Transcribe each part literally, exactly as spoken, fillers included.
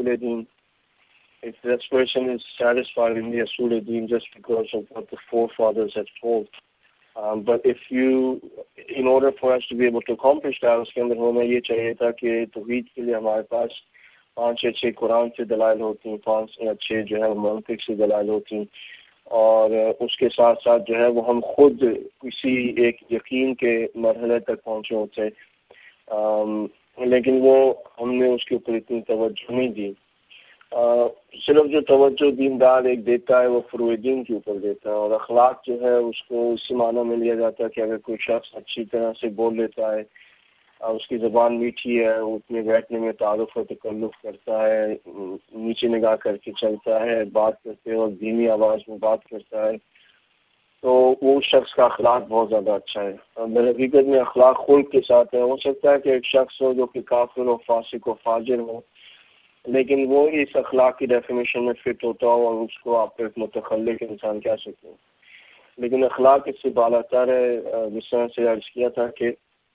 اصول دین. If this person is satisfied in the Asul Deen just because of what the forefathers have told. Um, but if you, in order for us to be able to accomplish that, اس کے اندر ہونا یہ چاہیے تھا کہ توحید کے لیے ہمارے پاس پانچ یا چھ قرآن سے دلائل ہوتی ہیں، پانچ یا چھ جو ہے منطق سے دلائل ہوتی ہیں، اور اس کے ساتھ ساتھ جو ہے وہ ہم خود کسی ایک یقین کے مرحلے تک پہنچے ہوتے. um, لیکن وہ ہم نے اس کے اوپر اتنی توجہ نہیں دی. Uh, صرف جو توجہ دیندار ایک دیتا ہے وہ فروع دین کے اوپر دیتا ہے، اور اخلاق جو ہے اس کو اسی معنی میں لیا جاتا ہے کہ اگر کوئی شخص اچھی طرح سے بول لیتا ہے، اس کی زبان میٹھی ہے، وہ اپنے بیٹھنے میں تعارف و تکلف کرتا ہے، نیچے نگاہ کر کے چلتا ہے، بات کرتے وقت دھیمی آواز میں بات کرتا ہے، تو وہ شخص کا اخلاق بہت زیادہ اچھا ہے. در حقیقت میں اخلاق خلق کے ساتھ ہے. ہو سکتا ہے کہ ایک شخص ہو جو کہ کافر و فاسق و فاجر ہو، لیکن وہ اس اخلاق کی ڈیفینیشن میں فٹ ہوتا ہو اور اس کو آپ ایک متخلق انسان کہہ سکتے ہیں. لیکن اخلاق اس سے بالاتر ہے. جس طرح سے عرض کیا تھا کہ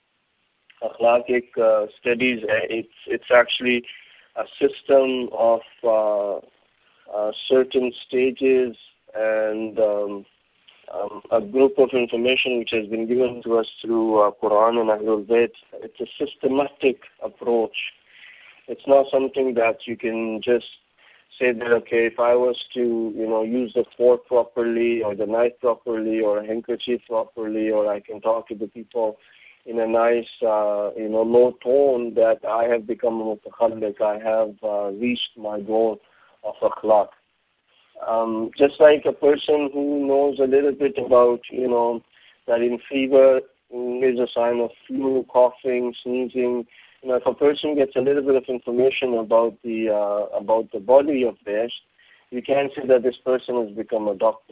اخلاق ایک اسٹڈیز ہے. It's actually a system of uh, uh, certain stages and um, um, a group of information which has been given to us through uh, Quran and Ahlul Bayt. It's a systematic approach. It's not something that you can just say that, okay, if I was to, you know, use the fork properly or the knife properly or a handkerchief properly, or I can talk to the people in a nice, uh, you know, low tone, that I have become a mutakhalliq, I have uh, reached my goal of akhlaq. Um, just like a person who knows a little bit about, you know, that in fever is a sign of flu, coughing, sneezing. You know, if a person gets a little bit of information about the uh, about the body of theirs, you can say that this person has become a doctor.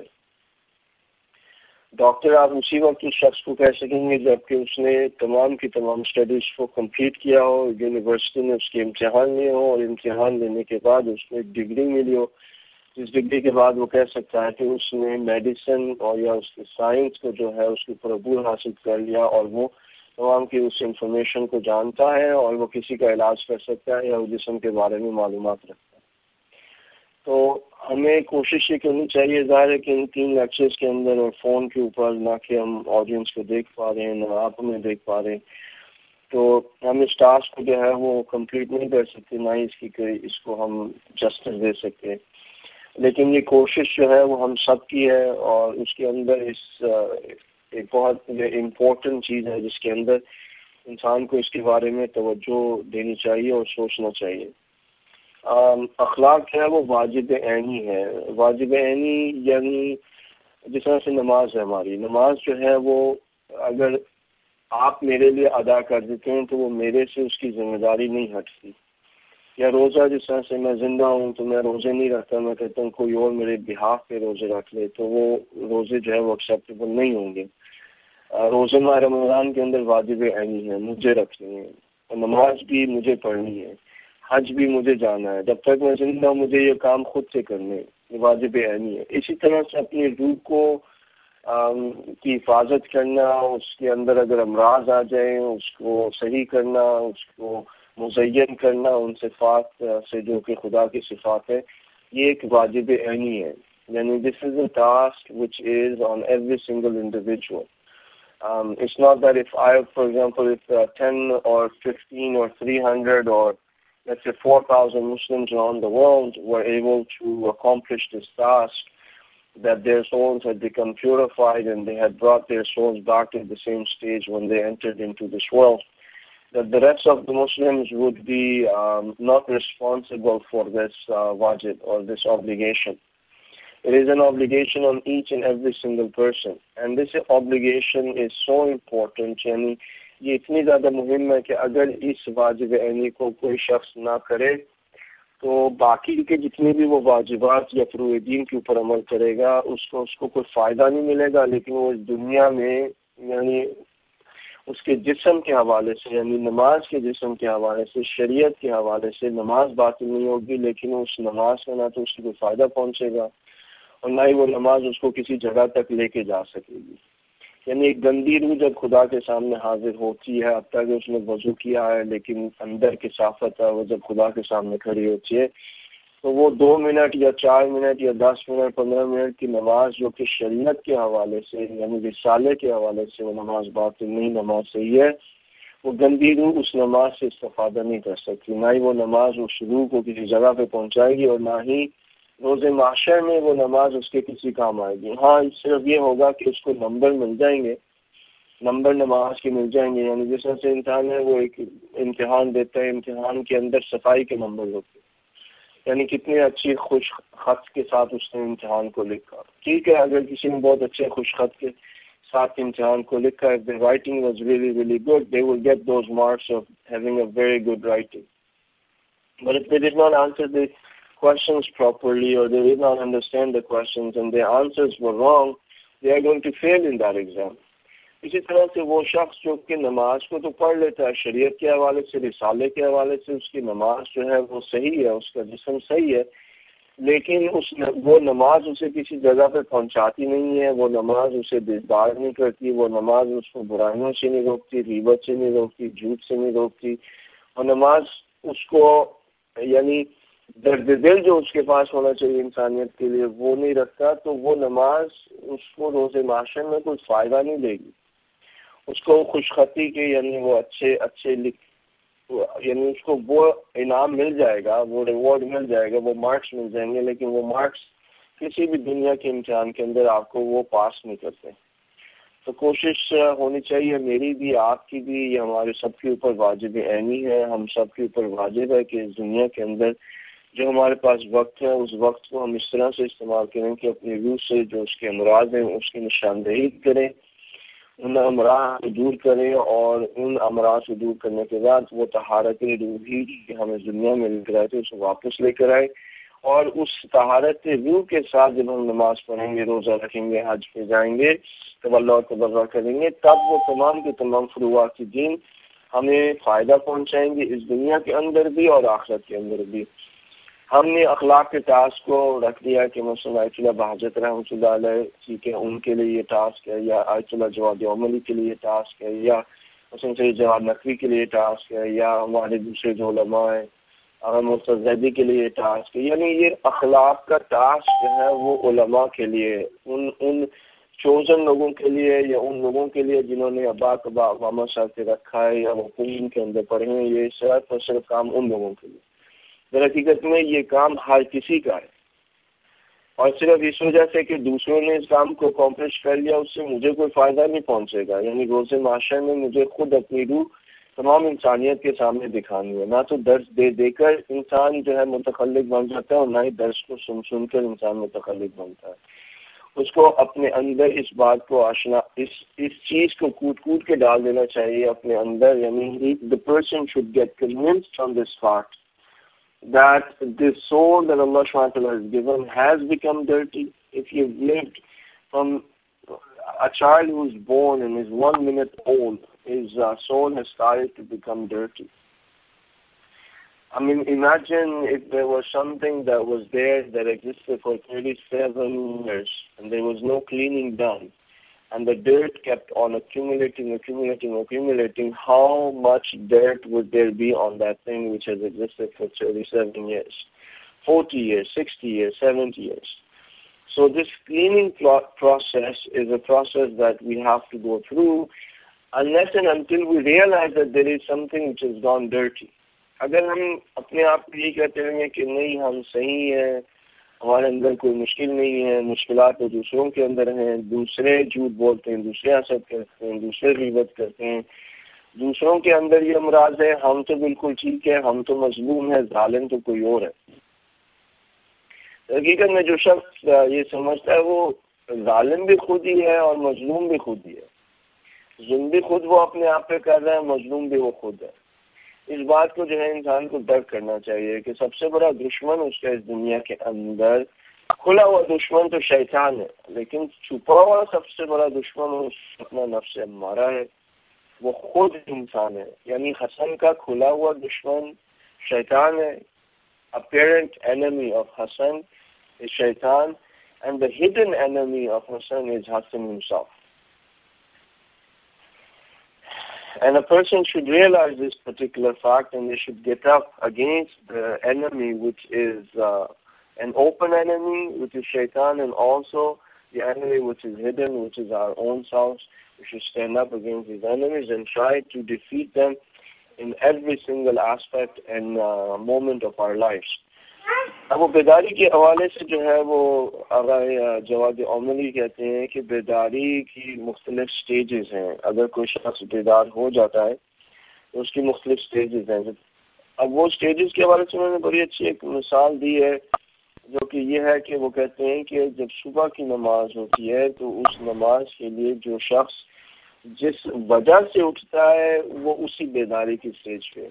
Doctor آپ اسی وقت اس شخص کو کہہ سکیں گے جبکہ اس نے تمام کی تمام اسٹڈیز کو کمپلیٹ کیا ہو، یونیورسٹی میں اس کے امتحان لیے ہو، اور امتحان لینے کے بعد اس کو ایک ڈگری ملی ہو، جس ڈگری کے بعد وہ کہہ سکتا ہے کہ اس نے میڈیسن اور یا اس کے سائنس کو جو ہے اس کے اوپر عبور حاصل کر لیا، اور وہ تمام کی اس انفارمیشن کو جانتا ہے اور وہ کسی کا علاج کر سکتا ہے یا وہ جسم کے بارے میں معلومات رکھتا ہے. تو ہمیں کوشش یہ کرنی چاہیے، ظاہر ہے کہ ان تین لیکچرز کے اندر اور فون کے اوپر نہ کہ ہم آڈینس کو دیکھ پا رہے ہیں نہ آپ ہمیں دیکھ پا رہے ہیں، تو ہم اس ٹاسک کو جو ہے وہ کمپلیٹ نہیں کر سکتے، نہ ہی اس کی کوئی اس کو ہم جسٹس دے سکتے. لیکن یہ کوشش جو ہے وہ ہم سب کی ہے، اور اس کے اندر اس ایک بہت امپورٹنٹ چیز ہے جس کے اندر انسان کو اس کے بارے میں توجہ دینی چاہیے اور سوچنا چاہیے. اخلاق ہے وہ واجب عینی ہے. واجب عینی یعنی جس طرح سے نماز ہے، ہماری نماز جو ہے وہ اگر آپ میرے لیے ادا کر دیتے ہیں تو وہ میرے سے اس کی ذمہ داری نہیں ہٹتی. یا روزہ جس طرح سے میں زندہ ہوں تو میں روزے نہیں رکھتا، میں کہتا ہوں کوئی اور میرے بہاف پہ روزے رکھ لے، تو وہ روزے جو ہے وہ ایکسیپٹیبل نہیں ہوں گے. روزے ماہ رمضان کے اندر واجب عینی ہے، مجھے رکھنی ہے، اور نماز بھی مجھے پڑھنی ہے، حج بھی مجھے جانا ہے. جب تک میں زندہ ہوں مجھے یہ کام خود سے کرنے، یہ واجب عینی ہے. اسی طرح سے اپنی روح کو کی حفاظت کرنا، اس کے اندر اگر امراض آ جائیں اس کو صحیح کرنا، اس کو مزین کرنا ان صفات سے جو کہ خدا کی صفات ہے، یہ ایک واجب عینی ہے. یعنی this is a task which is on every single individual. Um, it's not that if I, for example, if uh, ten or fifteen or three hundred or let's say four thousand Muslims around the world were able to accomplish this task, that their souls had become purified and they had brought their souls back to the same stage when they entered into this world, that the rest of the Muslims would be um, not responsible for this uh, wajib or this obligation. It is an obligation on each and every single person, and this obligation is so important. یعنی یہ اتنی زیادہ مہم ہے کہ اگر اس واجب عینی کو کوئی شخص نہ کرے تو باقی کے جتنے بھی وہ واجبات یا فروع دین کے اوپر عمل کرے گا اس کو اس کو کوئی فائدہ نہیں ملے گا، لیکن وہ اس دنیا میں یعنی اس کے جسم کے حوالے سے، یعنی نماز کے جسم کے حوالے سے، شریعت کے حوالے سے نماز باطل نہیں ہوگی، لیکن اس نماز میں نہ تو اس کو کوئی فائدہ پہنچے گا اور نہ ہی وہ نماز اس کو کسی جگہ تک لے کے جا سکے گی. یعنی ایک گندی روح جب خدا کے سامنے حاضر ہوتی ہے، اب تک اس نے وضو کیا ہے لیکن اندر کی صافت ہے، وہ جب خدا کے سامنے کھڑی ہوتی ہے تو وہ دو منٹ یا چار منٹ یا دس منٹ پندرہ منٹ کی نماز جو کہ شریعت کے حوالے سے یعنی رسالے کے حوالے سے وہ نماز باطل نہیں، نماز صحیح ہے، وہ گندی روح اس نماز سے استفادہ نہیں کر سکتی، نہ ہی وہ نماز اس روح کو کسی جگہ پہ پہنچائے گی اور نہ ہی روز محشر میں وہ نماز اس کے کسی کام آئے گی۔ ہاں صرف یہ ہوگا کہ اس کو نمبر مل جائیں گے، نمبر نماز کے مل جائیں گے، یعنی جس طرح سے انسان ہے وہ ایک امتحان دیتا ہے، امتحان کے اندر صفائی کے نمبر ہوتے ہیں، یعنی کتنے اچھی خوش خط کے ساتھ اس نے امتحان کو لکھا۔ ٹھیک ہے، اگر کسی نے بہت اچھے خوش خط کے ساتھ امتحان کو لکھا ہے، the writing was really really good, they will get those marks of having a very good writing. But if they did not answer the questions properly or they did not understand the questions and their answers were wrong, they are going to fail in that exam. اسی طرح سے وہ شخص جو کہ نماز کو تو پڑھ لیتا ہے، شریعت کے حوالے سے، رسالے کے حوالے سے اس کی نماز جو ہے وہ صحیح ہے، اس کا جسم صحیح ہے، لیکن اس وہ نماز اسے کسی جگہ پہ پہنچاتی نہیں ہے، وہ نماز اسے دیدار نہیں کرتی، وہ نماز اس کو برائیوں سے نہیں روکتی، غیبت سے نہیں روکتی، جھوٹ سے نہیں روکتی، اور نماز اس کو یعنی درد دل جو اس کے پاس ہونا چاہیے انسانیت کے لیے وہ نہیں رکھتا، تو وہ نماز اس کو روز محشر میں کوئی فائدہ نہیں دے گی۔ اس کو خوش خطی کے یعنی وہ اچھے اچھے لکھ یعنی اس کو وہ انعام مل جائے گا، وہ ریوارڈ مل جائے گا، وہ مارکس مل جائیں گے، لیکن وہ مارکس کسی بھی دنیا کے امتحان کے اندر آپ کو وہ پاس نہیں کرتے۔ تو کوشش ہونی چاہیے، میری بھی، آپ کی بھی، یہ ہمارے سب کے اوپر واجب عینی ہے، ہم سب کے اوپر واجب ہے کہ اس دنیا کے اندر جو ہمارے پاس وقت ہے اس وقت کو ہم اس طرح سے استعمال کریں کہ اپنی روح سے جو اس کے امراض ہیں اس کی نشاندہی کریں، ان امراض کو دور کریں، اور ان امراض کو دور کرنے کے بعد وہ طہارت روحی کہ ہمیں دنیا میں لے کر آئے تھے اسے واپس لے کر آئے، اور اس طہارت روح کے ساتھ جب ہم نماز پڑھیں گے، روزہ رکھیں گے، حج پہ جائیں گے، تولا اور تبرع کریں گے، تب وہ تمام کے تمام فروعات دین ہمیں فائدہ پہنچائیں گے اس دنیا کے اندر بھی اور آخرت کے اندر بھی۔ ہم نے اخلاق کے ٹاسک کو رکھ دیا کہ مثلا آیت اللہ بہجت رحمۃ اللہ علیہ ٹھیک ہے ان کے لیے یہ ٹاسک ہے، یا آیت اللہ جواد عملی کے لیے ٹاسک ہے، یا مثلا سید جواد نقوی کے لیے ٹاسک ہے، یا ہمارے دوسرے جو علماء ہیں مرتضی زیدی کے لیے ٹاسک ہے، یعنی یہ اخلاق کا ٹاسک جو ہے وہ علماء کے لیے، ان ان چوزن لوگوں کے لیے، یا ان لوگوں کے لیے جنہوں نے ابا کبا امامہ صاحب سے رکھا ہے یا وہ قرآن کے اندر پڑھے ہیں، یہ صرف اور صرف کام ان لوگوں کے لیے۔ در حقیقت میں یہ کام ہر کسی کا ہے، اور صرف اس وجہ سے کہ دوسروں نے اس کام کو اکمپلش کر لیا اس سے مجھے کوئی فائدہ نہیں پہنچے گا، یعنی روز محشر میں مجھے خود اپنی روح تمام انسانیت کے سامنے دکھانی ہے، نہ تو درس دے دے کر انسان جو ہے متخلق بن جاتا ہے، اور نہ ہی درس کو سن سن کر انسان متخلق بنتا ہے۔ اس کو اپنے اندر اس بات کو آشنا اس اس چیز کو کوٹ کوٹ کے ڈال دینا چاہیے اپنے اندر، یعنی the person should get convinced from this fact that the soul that Allah subhanahu wa ta'ala has given has become dirty. If you've lived from a child who's born and is one minute old, his uh, soul has started to become dirty. I mean, imagine if there was something that was there that existed for thirty-seven years and there was no cleaning done, and the dirt kept on accumulating, accumulating, accumulating, how much dirt would there be on that thing which has existed for thirty-seven years, forty years, sixty years, seventy years? So this cleaning process is a process that we have to go through unless and until we realize that there is something which has gone dirty. اگر ہم اپنے آپ کو یہ کہتے ہیں کہ نہیں ہم صحیح ہیں، ہمارے اندر کوئی مشکل نہیں ہے، مشکلات تو دوسروں کے اندر ہیں، دوسرے جھوٹ بولتے ہیں، دوسرے حسد کرتے ہیں، دوسرے غیبت کرتے ہیں، دوسروں کے اندر یہ امراض ہے، ہم تو بالکل ٹھیک ہے، ہم تو مظلوم ہے، ظالم تو کوئی اور ہے۔ حقیقت میں جو شخص یہ سمجھتا ہے وہ ظالم بھی خود ہی ہے اور مظلوم بھی خود ہی ہے، ظلم بھی خود وہ اپنے آپ پہ کر رہا ہے، مظلوم بھی وہ خود ہے۔ اس بات کو جو ہے انسان کو درک کرنا چاہیے کہ سب سے بڑا دشمن اس کا اس دنیا کے اندر، کھلا ہوا دشمن تو شیطان ہے، لیکن چھپا ہوا سب سے بڑا دشمن اس اپنا نفس امارہ ہے، وہ خود انسان ہے۔ یعنی حسن کا کھلا ہوا دشمن شیطان ہے، apparent enemy of Hassan is shaitan, and the hidden enemy of Hassan is Hassan himself. And a person should realize this particular fact, and they should get up against the enemy, which is uh, an open enemy, which is shaitan, and also the enemy which is hidden, which is our own selves. We should stand up against these enemies and try to defeat them in every single aspect and uh, moment of our lives. اب وہ بیداری کے حوالے سے جو ہے وہ آغا جواد عمری کہتے ہیں کہ بیداری کی مختلف سٹیجز ہیں. اگر کوئی شخص بیدار ہو جاتا ہے تو اس کی مختلف سٹیجز ہیں. اب وہ سٹیجز کے حوالے سے انہوں نے بڑی اچھی ایک مثال دی ہے، جو کہ یہ ہے کہ وہ کہتے ہیں کہ جب صبح کی نماز ہوتی ہے تو اس نماز کے لیے جو شخص جس وجہ سے اٹھتا ہے وہ اسی بیداری کی سٹیج پہ،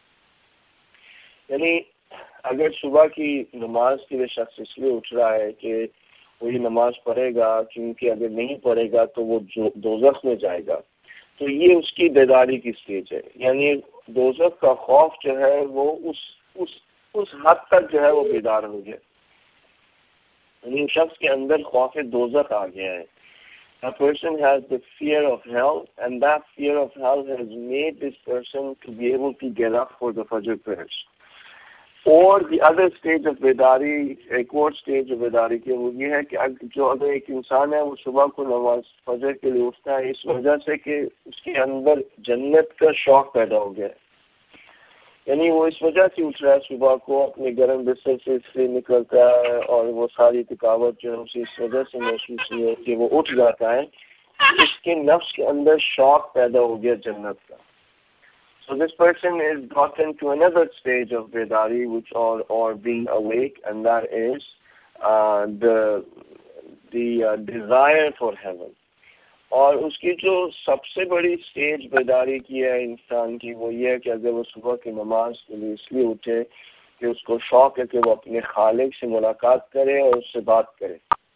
یعنی اگر صبح کی نماز کے لیے شخص اس لیے اٹھ رہا ہے کہ وہ یہ نماز پڑھے گا کیونکہ اگر نہیں پڑھے گا تو وہ دوزخ میں جائے گا، تو یہ اس کی بیداری کی سٹیج ہے. یعنی دوزخ کا خوف جو ہے وہ اس اس اس حد تک جو ہے وہ بیدار ہو گیا، یعنی شخص کے اندر خوف دوزخ آ گیا ہے. A person has the fear of hell, and that fear of hell has made this person to be able to get up for the Fajr prayers. اور the other stage of بیداری، ایک اور stage of بیداری کی وہ یہ ہے کہ جو اگر ایک انسان ہے وہ صبح کو نماز فجر کے لیے اٹھتا ہے اس وجہ سے کہ اس کے اندر جنت کا شوق پیدا ہو گیا ہے، یعنی وہ اس وجہ سے اٹھ رہا ہے صبح کو، اپنے گرم بستر سے اس سے نکلتا ہے اور وہ ساری تھکاوٹ جو ہے اسے اس وجہ سے محسوس نہیں ہے کہ وہ اٹھ جاتا ہے، اس کے نفس کے اندر شوق پیدا ہو گیا جنت کا. So this person is gotten to another stage of bedari, which or or being awake, and that is uh, the the uh, desire for heaven. اور اس کی جو سب سے بڑی سٹیج بیداری کی ہے انسان کی وہ یہ ہے کہ اگر وہ صبح کی نماز کے لیے اس لیے اٹھے کہ اس کو شوق ہے کہ وہ اپنے خالق سے ملاقات کرے اور اس سے بات کرے.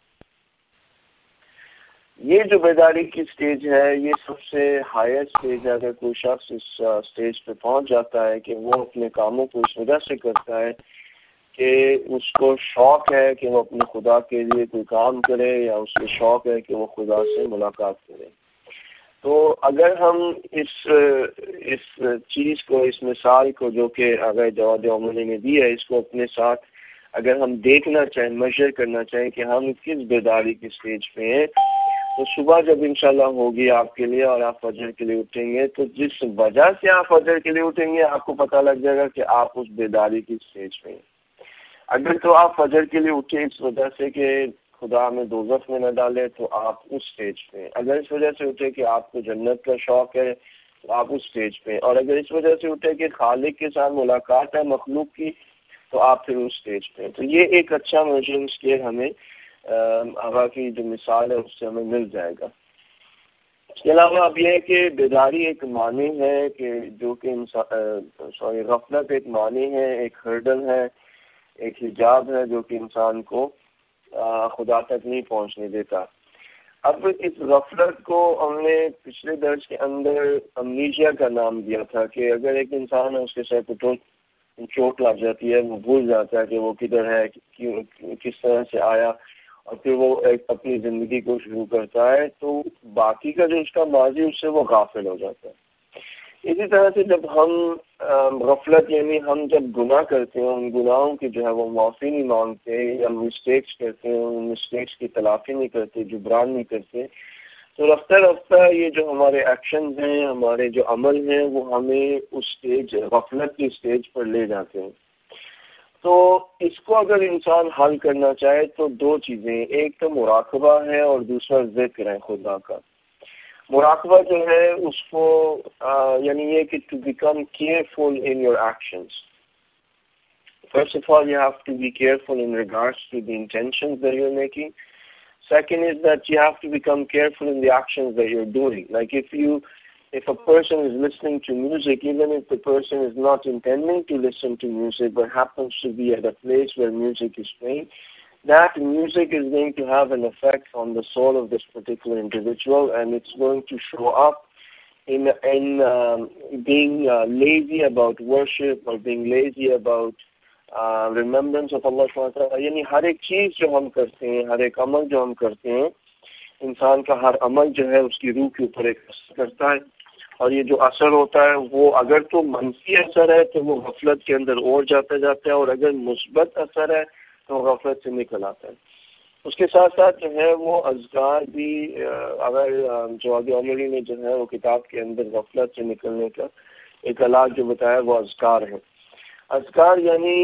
یہ جو بیداری کی سٹیج ہے یہ سب سے ہائیسٹ سٹیج ہے. اگر کوئی شخص اس سٹیج پہ پہنچ جاتا ہے کہ وہ اپنے کاموں کو اس وجہ سے کرتا ہے کہ اس کو شوق ہے کہ وہ اپنے خدا کے لیے کوئی کام کرے یا اس کو شوق ہے کہ وہ خدا سے ملاقات کرے. تو اگر ہم اس اس چیز کو، اس مثال کو جو کہ اگر جواد عمری نے دی ہے، اس کو اپنے ساتھ اگر ہم دیکھنا چاہیں، میجر کرنا چاہیں کہ ہم کس بیداری کی سٹیج پہ ہیں، تو صبح جب انشاءاللہ ہوگی آپ کے لیے اور آپ فجر کے لیے اٹھیں گے تو جس وجہ سے آپ فجر کے لیے اٹھیں گے آپ کو پتہ لگ جائے گا کہ آپ اس بیداری کی سٹیج پہ ہیں. اگر تو آپ فجر کے لیے اٹھے اس وجہ سے کہ خدا ہمیں دوزخ میں نہ ڈالے تو آپ اس سٹیج پہ ہیں. اگر اس وجہ سے اٹھے کہ آپ کو جنت کا شوق ہے تو آپ اس سٹیج پہ ہیں. اور اگر اس وجہ سے اٹھے کہ خالق کے ساتھ ملاقات ہے مخلوق کی تو آپ پھر اس سٹیج پہ ہیں. تو یہ ایک اچھا میجرنگ اسکیل ہمیں آغا کی جو مثال ہے اس سے ہمیں مل جائے گا. اس کے علاوہ اب یہ ہے کہ بیداری ایک معنی ہے کہ جو کہ سوری غفلت ایک معنی ہے، ایک ہرڈل ہے، ایک حجاب ہے جو کہ انسان کو خدا تک نہیں پہنچنے دیتا. اب اس غفلت کو ہم نے پچھلے درس کے اندر امنیشیا کا نام دیا تھا کہ اگر ایک انسان ہے اس کے ساتھ چوٹ لگ جاتی ہے، وہ بھول جاتا ہے کہ وہ کدھر ہے، کس طرح سے آیا، اور پھر وہ ایک اپنی زندگی کو شروع کرتا ہے تو باقی کا جو اس کا ماضی اس سے وہ غافل ہو جاتا ہے. اسی طرح سے جب ہم غفلت یعنی ہم جب گناہ کرتے ہیں ان گناہوں کی جو ہے وہ معافی نہیں مانگتے یا مسٹیکس کرتے ہیں ان مسٹیکس کی تلافی نہیں کرتے، جبران نہیں کرتے، تو رفتہ رفتہ یہ جو ہمارے ایکشنز ہیں، ہمارے جو عمل ہیں وہ ہمیں اس سٹیج غفلت کی سٹیج پر لے جاتے ہیں. تو اس کو اگر انسان حل کرنا چاہے تو دو چیزیں، ایک تو مراقبہ ہے اور دوسرا ذکر ہے خدا کا. مراقبہ جو ہے اس کو یعنی یہ کہ to become careful in your actions. First of all you have to be careful in regards to the intentions that you are making. Second is that you have to become careful in the actions that you're doing. Like if you, if a person is listening to music, even if the person is not intending to listen to music, but happens to be at a place where music is playing, that music is going to have an effect on the soul of this particular individual, and it's going to show up in in um, being uh, lazy about worship or being lazy about remembrance of اللہ سبحانہ وتعالی. یعنی ہر ایک چیز جو ہم کرتے ہیں، ہر ایک عمل جو ہم کرتے ہیں، انسان کا ہر عمل جو ہے اس کی روح کے اوپر ایک اثر کرتا ہے اور یہ جو اثر ہوتا ہے وہ اگر تو منفی اثر ہے تو وہ غفلت کے اندر اور جاتا جاتا ہے، اور اگر مثبت اثر ہے تو غفلت سے نکل آتا ہے۔ اس کے ساتھ ساتھ جو ہے وہ اذکار بھی، اگر جواد عمری نے جو ہے وہ کتاب کے اندر غفلت سے نکلنے کا ایک علاج جو بتایا وہ اذکار ہے۔ اذکار یعنی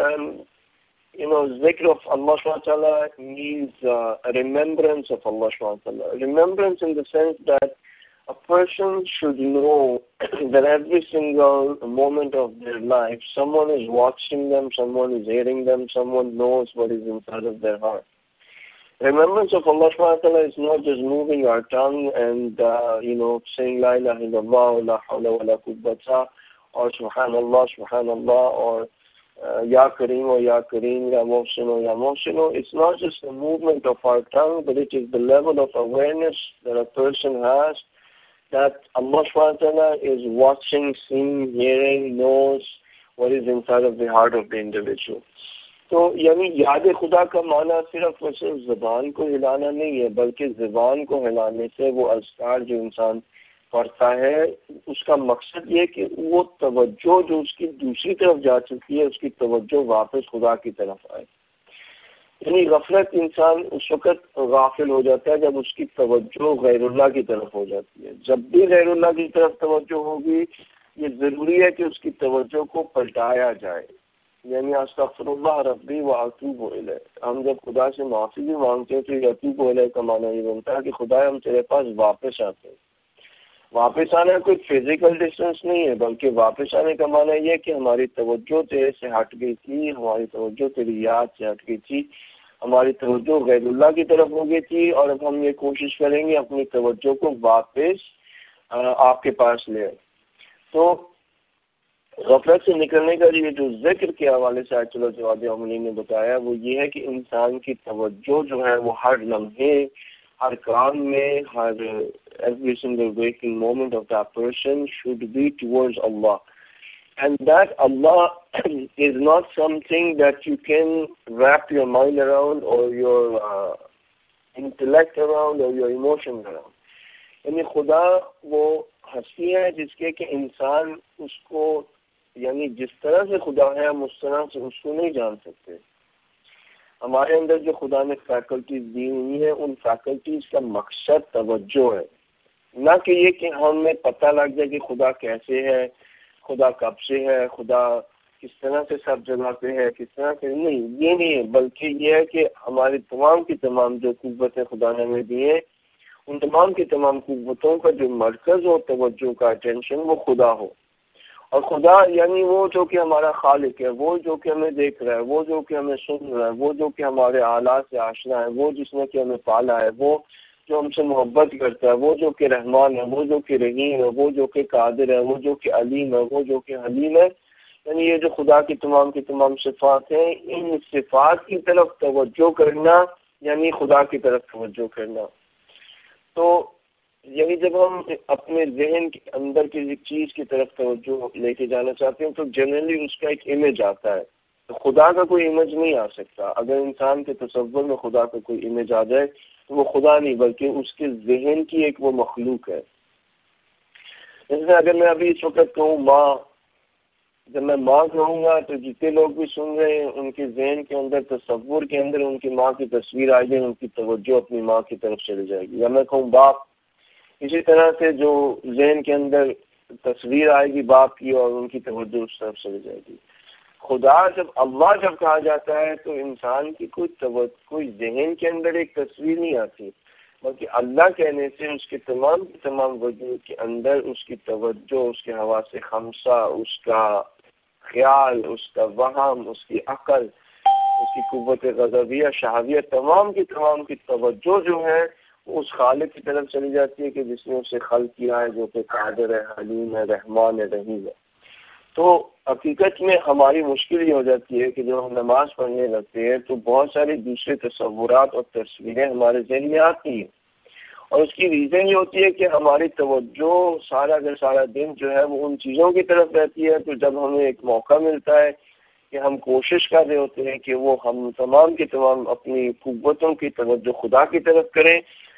you know ذکر of Allah subhanahu wa ta'ala means uh, a remembrance of Allah subhanahu wa ta'ala. Remembrance in the sense that a person should know that every single moment of their life, someone is watching them, someone is hearing them, someone knows what is inside of their heart. Remembrance of Allah subhanahu wa ta'ala is not just moving our tongue and, uh, you know, saying La ilaha illallah, la hawla wa la quwwata, or subhanallah, subhanallah, or uh, Ya Kareem or Ya Kareem, Ya Mohsin or Ya Mohsin. It's not just the movement of our tongue, but it is the level of awareness that a person has that Allah subhanahu wa ta'ala is watching, seeing, hearing, knows what is inside of the heart of the individual. تو یعنی یاد خدا کا معنی صرف اور صرف زبان کو ہلانا نہیں ہے، بلکہ زبان کو ہلانے سے وہ اذکار جو انسان پڑھتا ہے اس کا مقصد یہ کہ وہ توجہ جو اس کی دوسری طرف جا چکی ہے اس کی توجہ واپس خدا کی طرف آئے۔ یعنی غفلت انسان اس وقت غافل ہو جاتا ہے جب اس کی توجہ غیر اللہ کی طرف ہو جاتی ہے۔ جب بھی غیر اللہ کی طرف توجہ ہوگی یہ ضروری ہے کہ اس کی توجہ کو پلٹایا جائے، یعنی استغفر اللہ ربی و اتوب الیہ۔ ہم جب خدا سے معافی بھی مانگتے ہیں تو اتوب الیہ کا معنی یہ بنتا ہے کہ خدا ہم تیرے پاس واپس آتے ہیں۔ واپس آنا کوئی فزیکل ڈسٹینس نہیں ہے، بلکہ واپس آنے کا معنی یہ ہے کہ ہماری توجہ تیرے سے ہٹ گئی تھی، ہماری توجہ تیری یاد سے ہٹ گئی تھی، ہماری توجہ غیر اللہ کی طرف ہو گئی تھی، اور اب ہم یہ کوشش کریں گے اپنی توجہ کو واپس آپ کے پاس لے آئیں۔ تو غفلت سے نکلنے کا یہ جو ذکر کے حوالے سے آج چلو جواد عملی نے بتایا وہ یہ ہے کہ انسان کی توجہ جو ہے وہ ہر لمحے، ہر کام میں، ہر every single waking moment of that person should be towards Allah. And that Allah is not something that you can wrap your mind around or your uh, intellect around or your emotions around. یعنی خدا وہ ہستی ہے جس کے کہ انسان اس کو یعنی جس طرح سے خدا ہے ہم اس طرح سے اس کو نہیں جان سکتے۔ ہمارے اندر جو خدا نے فیکلٹیز دی ہوئی ہیں ان فیکلٹیز کا مقصد توجہ ہے، نہ کہ یہ کہ ہمیں پتہ لگ جائے کہ خدا کیسے ہے، خدا کب سے ہے، خدا کس طرح سے سب جگہ پہ ہے، کس طرح سے نہیں، یہ نہیں ہے، بلکہ یہ ہے کہ ہماری تمام کی تمام جو قوتیں خدا نے ہمیں دی ہیں ان تمام کی تمام قوتوں کا جو مرکز ہو توجہ کا اٹینشن وہ خدا ہو۔ اور خدا یعنی وہ جو کہ ہمارا خالق ہے، وہ جو کہ ہمیں دیکھ رہا ہے، وہ جو کہ ہمیں سن رہا ہے، وہ جو کہ ہمارے حالات سے آشنا ہے، وہ جس نے کہ ہمیں پالا ہے، وہ جو ہم سے محبت کرتا ہے، وہ جو کہ رحمان ہے، وہ جو کہ رحیم ہے، وہ جو کہ قادر ہے، وہ جو کہ علیم ہے، وہ جو کہ حلیم ہے۔ یعنی یہ جو خدا کی تمام کی تمام صفات ہیں ان صفات کی طرف توجہ کرنا یعنی خدا کی طرف توجہ کرنا۔ تو یعنی جب ہم اپنے ذہن کے اندر کسی چیز کی طرف توجہ لے کے جانا چاہتے ہیں تو جنرلی اس کا ایک امیج آتا ہے، تو خدا کا کوئی امیج نہیں آ سکتا۔ اگر انسان کے تصور میں خدا کا کوئی امیج آ جائے تو وہ خدا نہیں بلکہ اس کے ذہن کی ایک وہ مخلوق ہے۔ جیسے اگر میں ابھی اس وقت کہوں ماں، جب میں ماں کہوں گا تو جتنے لوگ بھی سن رہے ہیں ان کے ذہن کے اندر تصور کے اندر ان کی ماں کی تصویر آئے گی، ان کی توجہ اپنی ماں کی طرف چلی جائے گی۔ یا میں کہوں باپ، اسی طرح سے جو ذہن کے اندر تصویر آئے گی باپ کی اور ان کی توجہ اس طرف چلی جائے گی۔ خدا جب اللہ جب کہا جاتا ہے تو انسان کی کوئی توجہ کوئی ذہن کے اندر ایک تصویر نہیں آتی، بلکہ اللہ کہنے سے اس کے تمام تمام وجود کے اندر اس کی توجہ، اس کے حواس خمسہ، اس کا خیال، اس کا وہم، اس کی عقل، اس کی قوت غضبیہ، شہویہ، تمام کی تمام کی توجہ جو ہے اس خالق کی طرف چلی جاتی ہے کہ جس نے اسے خلق کیا ہے، جو کہ قادر ہے، حلیم ہے، رحمان ہے، رحیم ہے۔ تو حقیقت میں ہماری مشکل یہ ہو جاتی ہے کہ جب ہم نماز پڑھنے لگتے ہیں تو بہت ساری دوسرے تصورات اور تصویریں ہمارے ذہن میں آتی ہیں، اور اس کی ریزن یہ ہوتی ہے کہ ہماری توجہ سارا اگر سارا دن جو ہے وہ ان چیزوں کی طرف رہتی ہے، تو جب ہمیں ایک موقع ملتا ہے کہ ہم کوشش کر رہے ہوتے ہیں کہ وہ ہم تمام کے تمام اپنی قوتوں کی توجہ خدا کی طرف کریں،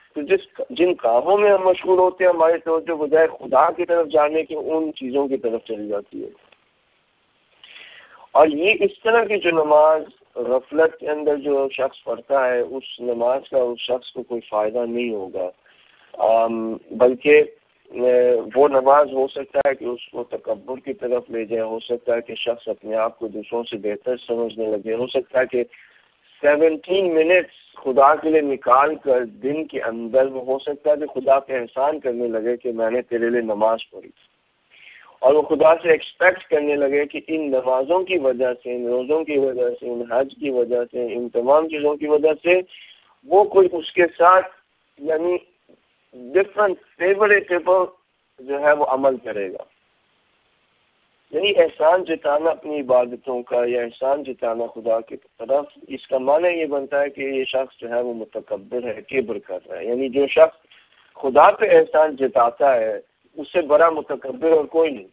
تو جس جن کاموں میں ہم مشغول ہوتے ہیں ہماری توجہ بجائے خدا کی طرف جانے کی ان چیزوں کی طرف چلی جاتی ہے. اور یہ اس طرح کی جو نماز غفلت کے اندر جو شخص پڑھتا ہے اس نماز کا اس شخص کو کوئی فائدہ نہیں ہوگا، بلکہ وہ نماز ہو سکتا ہے کہ اس کو تکبر کی طرف لے جائے، ہو سکتا ہے کہ شخص اپنے آپ کو دوسروں سے بہتر سمجھنے لگے، ہو سکتا ہے کہ سیونٹین منٹس خدا کے لیے نکال کر دن کے اندر وہ ہو سکتا ہے کہ خدا پہ احسان کرنے لگے کہ میں نے تیرے لیے نماز پڑھی، اور وہ خدا سے ایکسپیکٹ کرنے لگے کہ ان نمازوں کی وجہ سے، ان روزوں کی وجہ سے، ان حج کی وجہ سے، ان تمام چیزوں کی وجہ سے وہ کوئی اس کے ساتھ یعنی ڈفرنٹ فیوریٹیبل جو ہے وہ عمل کرے گا. یعنی احسان جتانا اپنی عبادتوں کا یا احسان جتانا خدا کی طرف، اس کا معنی یہ بنتا ہے کہ یہ شخص جو ہے وہ متکبر ہے، کبر کر رہا ہے. یعنی جو شخص خدا پہ احسان جتاتا ہے اس سے بڑا متکبر اور کوئی نہیں.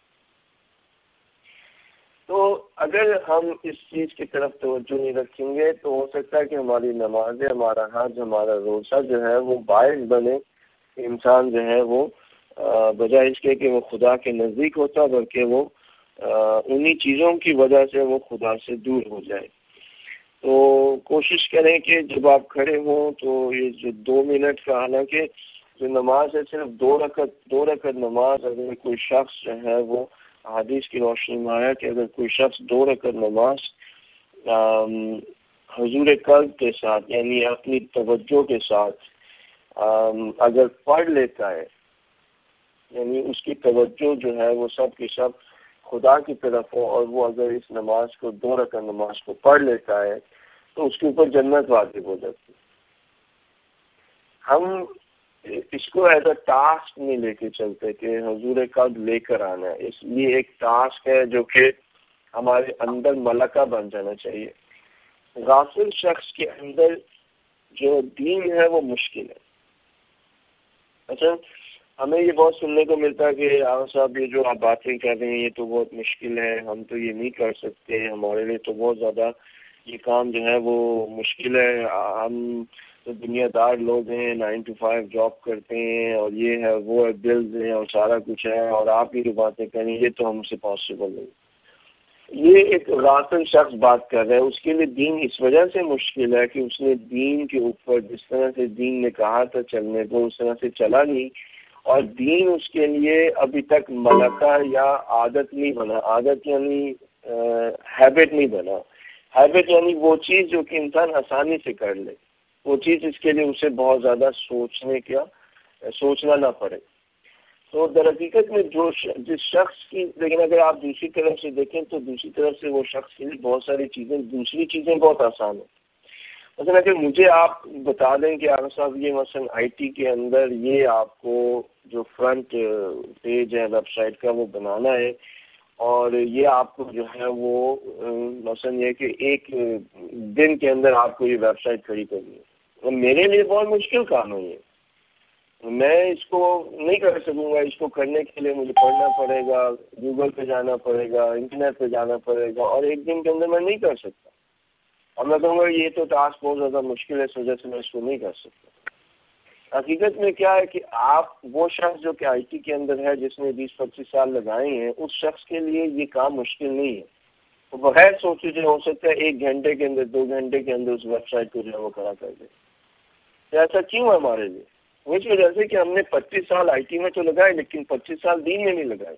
تو اگر ہم اس چیز کی طرف توجہ نہیں رکھیں گے تو ہو سکتا ہے کہ ہماری نمازیں، ہمارا حج، ہمارا روزہ جو ہے وہ باعث بنے انسان جو ہے وہ بجائے اس کے کہ وہ خدا کے نزدیک ہوتا بلکہ وہ انہی چیزوں کی وجہ سے وہ خدا سے دور ہو جائے. تو کوشش کریں کہ جب آپ کھڑے ہوں تو یہ جو دو منٹ کا، حالانکہ جو نماز ہے صرف دو رکعت دو رکعت نماز اگر کوئی شخص جو ہے وہ حدیث کی روشنی میں آیا کہ اگر کوئی شخص دو رکعت نماز حضور قلب کے ساتھ یعنی اپنی توجہ کے ساتھ اگر پڑھ لیتا ہے، یعنی اس کی توجہ جو ہے وہ سب کی سب خدا کی طرف ہو، اور وہ اگر اس نماز کو دو رکعت نماز کو پڑھ لیتا ہے تو اس کے اوپر جنت واجب ہو جاتی ہے. ہم اس کو ایز اے ٹاسک نہیں لے کے چلتے کہ حضور قلب لے کر آنا ہے، اس لیے ایک ٹاسک ہے جو کہ ہمارے اندر ملکہ بن جانا چاہیے. غافل شخص کے اندر جو دین ہے وہ مشکل ہے. اچھا، ہمیں یہ بہت سننے کو ملتا ہے کہ آغا صاحب یہ جو آپ باتیں کر رہے ہیں یہ تو بہت مشکل ہے، ہم تو یہ نہیں کر سکتے، ہمارے لیے تو بہت زیادہ یہ کام جو ہے وہ مشکل ہے، ہم تو دنیا دار لوگ ہیں، نائن ٹو فائیو جاب کرتے ہیں اور یہ ہے وہ ہے، بلز ہیں اور سارا کچھ ہے، اور آپ یہ جو باتیں کریں یہ تو ہم سے پاسبل نہیں. یہ ایک غافل شخص بات کر رہا ہے، اس کے لیے دین اس وجہ سے مشکل ہے کہ اس نے دین کے اوپر جس طرح سے دین نے کہا تھا چلنے کو اس طرح سے چلا نہیں، اور دین اس کے لیے ابھی تک ملکہ یا عادت نہیں بنا. عادت یعنی ہیبٹ نہیں بنا. ہیبٹ یعنی وہ چیز جو کہ انسان آسانی سے کر لے، وہ چیز اس کے لیے اسے بہت زیادہ سوچنے کا سوچنا نہ پڑے. تو در حقیقت میں جو جس شخص کی، لیکن اگر آپ دوسری طرف سے دیکھیں تو دوسری طرف سے وہ شخص کے لیے بہت ساری چیزیں دوسری چیزیں بہت آسان ہیں. مثلا کہ مجھے آپ بتا دیں کہ آغا صاحب یہ مثلا آئی ٹی کے اندر یہ آپ کو جو فرنٹ پیج ہے ویب سائٹ کا وہ بنانا ہے، اور یہ آپ کو جو ہے وہ مثلا یہ کہ ایک دن کے اندر آپ کو یہ ویب سائٹ کھڑی کرنی ہے. اور میرے لیے بہت مشکل کام ہے یہ، میں اس کو نہیں کر سکوں گا. اس کو کرنے کے لیے مجھے پڑھنا پڑے گا، گوگل پہ جانا پڑے گا، انٹرنیٹ پہ جانا پڑے گا، اور ایک دن کے اندر میں نہیں کر سکتا. اور میں کہوں گا یہ تو ٹاسک بہت زیادہ مشکل ہے، اس وجہ سے میں اس کو نہیں کر سکتا. حقیقت میں کیا ہے کہ آپ وہ شخص جو کہ آئی ٹی کے اندر ہے جس نے بیس پچیس سال لگائے ہیں، اس شخص کے لیے یہ کام مشکل نہیں ہے. تو بغیر سوچے جو ہو سکتا ہے ایک گھنٹے کے اندر، دو گھنٹے کے اندر اس ویب سائٹ کو جو ہے وہ کھڑا کر دے. تو ایسا کیوں ہے ہمارے لیے؟ وہ اس وجہ سے کہ ہم نے پچیس سال آئی ٹی میں تو لگائے لیکن پچیس سال دین میں نہیں لگائے.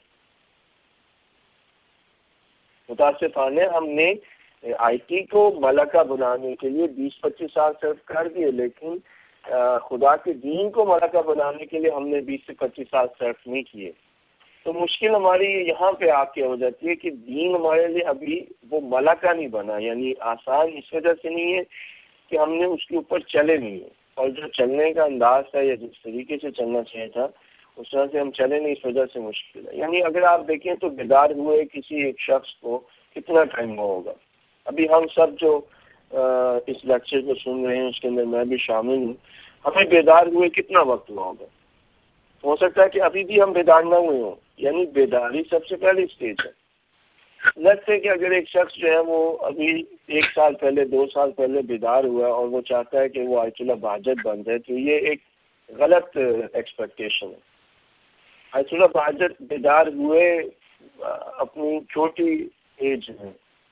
متاسفانہ ہم نے آئی ٹی کو ملکہ بنانے کے لیے بیس پچیس سال صرف کر دیے، لیکن خدا کے دین کو ملکہ بنانے کے لیے ہم نے بیس سے پچیس سال صرف نہیں کیے. تو مشکل ہماری یہاں پہ آ کے ہو جاتی ہے کہ دین ہمارے لیے ابھی وہ ملکہ نہیں بنا. یعنی آسان اس وجہ سے نہیں ہے کہ ہم نے اس کے اوپر چلے نہیں ہیں، اور جو چلنے کا انداز تھا یا جس طریقے سے چلنا چاہیے تھا اس طرح سے ہم چلے نہیں، اس وجہ سے مشکل ہے. یعنی اگر آپ دیکھیں تو بیدار ہوئے کسی ایک شخص کو کتنا ٹائم ہوا ہوگا. ابھی ہم سب جو اس لیکچر کو سن رہے ہیں اس کے اندر میں بھی شامل ہوں، ہمیں بیدار ہوئے کتنا وقت ہوا ہوگا؟ ہو سکتا ہے کہ ابھی بھی ہم بیدار نہ ہوئے ہوں. یعنی بیداری سب سے پہلی اسٹیج ہے. لگتا ہے کہ اگر ایک شخص جو ہے وہ ابھی ایک سال پہلے دو سال پہلے بیدار ہوا اور وہ چاہتا ہے کہ وہ آیت اللہ بہجت بن جائے تو یہ ایک غلط ایکسپیکٹیشن ہے. آیت اللہ بہجت بیدار ہوئے اپنی چھوٹی ایج میں،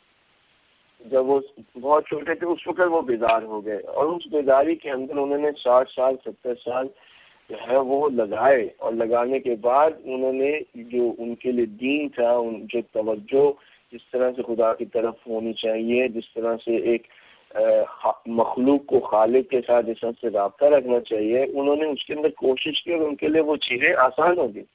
جب وہ بہت چھوٹے تھے اس وقت وہ بیدار ہو گئے، اور اس بیداری کے اندر انہوں نے ساٹھ سال ستر سال جو ہے وہ لگائے، اور لگانے کے بعد انہوں نے جو ان کے لیے دین تھا، ان جو توجہ جس طرح سے خدا کی طرف ہونی چاہیے، جس طرح سے ایک مخلوق کو خالق کے ساتھ جس طرح سے رابطہ رکھنا چاہیے، انہوں نے اس کے اندر کوشش کی اور ان کے لیے وہ چیزیں آسان ہو گئی.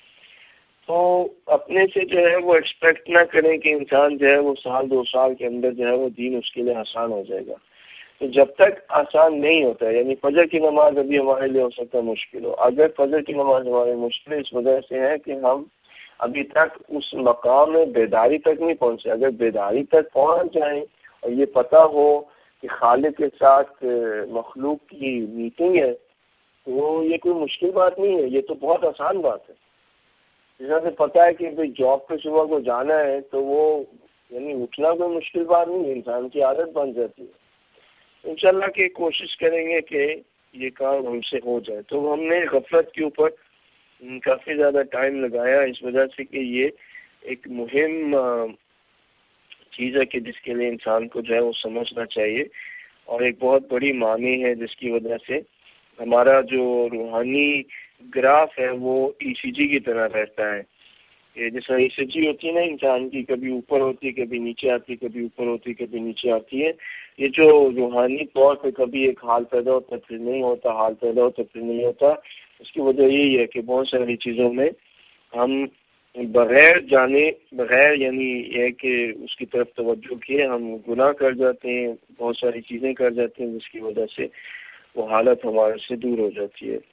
تو اپنے سے جو ہے وہ ایکسپیکٹ نہ کریں کہ انسان جو ہے وہ سال دو سال کے اندر جو ہے وہ دین اس کے لیے آسان ہو جائے گا. تو جب تک آسان نہیں ہوتا ہے، یعنی فجر کی نماز ابھی ہمارے لیے ہو سکتا ہے مشکل ہو. اگر فجر کی نماز ہمارے مشکل اس وجہ سے ہے کہ ہم ابھی تک اس مقام میں بیداری تک نہیں پہنچے. اگر بیداری تک پہنچ جائیں اور یہ پتہ ہو کہ خالق کے ساتھ مخلوق کی میٹنگ ہے، تو یہ کوئی مشکل بات نہیں ہے، یہ تو بہت آسان بات ہے. جس طرح سے پتہ ہے کہ بھائی جاب پہ صبح کو جانا ہے تو وہ یعنی اٹھنا کوئی مشکل بات نہیں ہے، انسان کی عادت بن جاتی ہے. انشاءاللہ کہ کوشش کریں گے کہ یہ کام ہم سے ہو جائے. تو ہم نے غفلت کے اوپر کافی زیادہ ٹائم لگایا اس وجہ سے کہ یہ ایک مہم چیز ہے کہ جس کے لیے انسان کو جو ہے وہ سمجھنا چاہیے، اور ایک بہت بڑی معنی ہے جس کی وجہ سے ہمارا جو روحانی گراف ہے وہ ای سی جی کی طرح رہتا ہے. کہ جیسا ای سی جی ہوتی ہے نا انسان کی، کبھی اوپر ہوتی ہے کبھی نیچے آتی ہے، کبھی اوپر ہوتی ہے کبھی نیچے آتی ہے. یہ جو روحانی طور پہ کبھی ایک حال پیدا ہوتا ہے پھر نہیں ہوتا، حال پیدا ہوتا ہے پھر نہیں ہوتا. اس کی وجہ یہی ہے کہ بہت ساری چیزوں میں ہم بغیر جانے بغیر یعنی یہ کہ اس کی طرف توجہ کیے ہم گناہ کر جاتے ہیں، بہت ساری چیزیں کر جاتے ہیں جس کی وجہ سے وہ حالت ہمارے سے دور ہو جاتی ہے.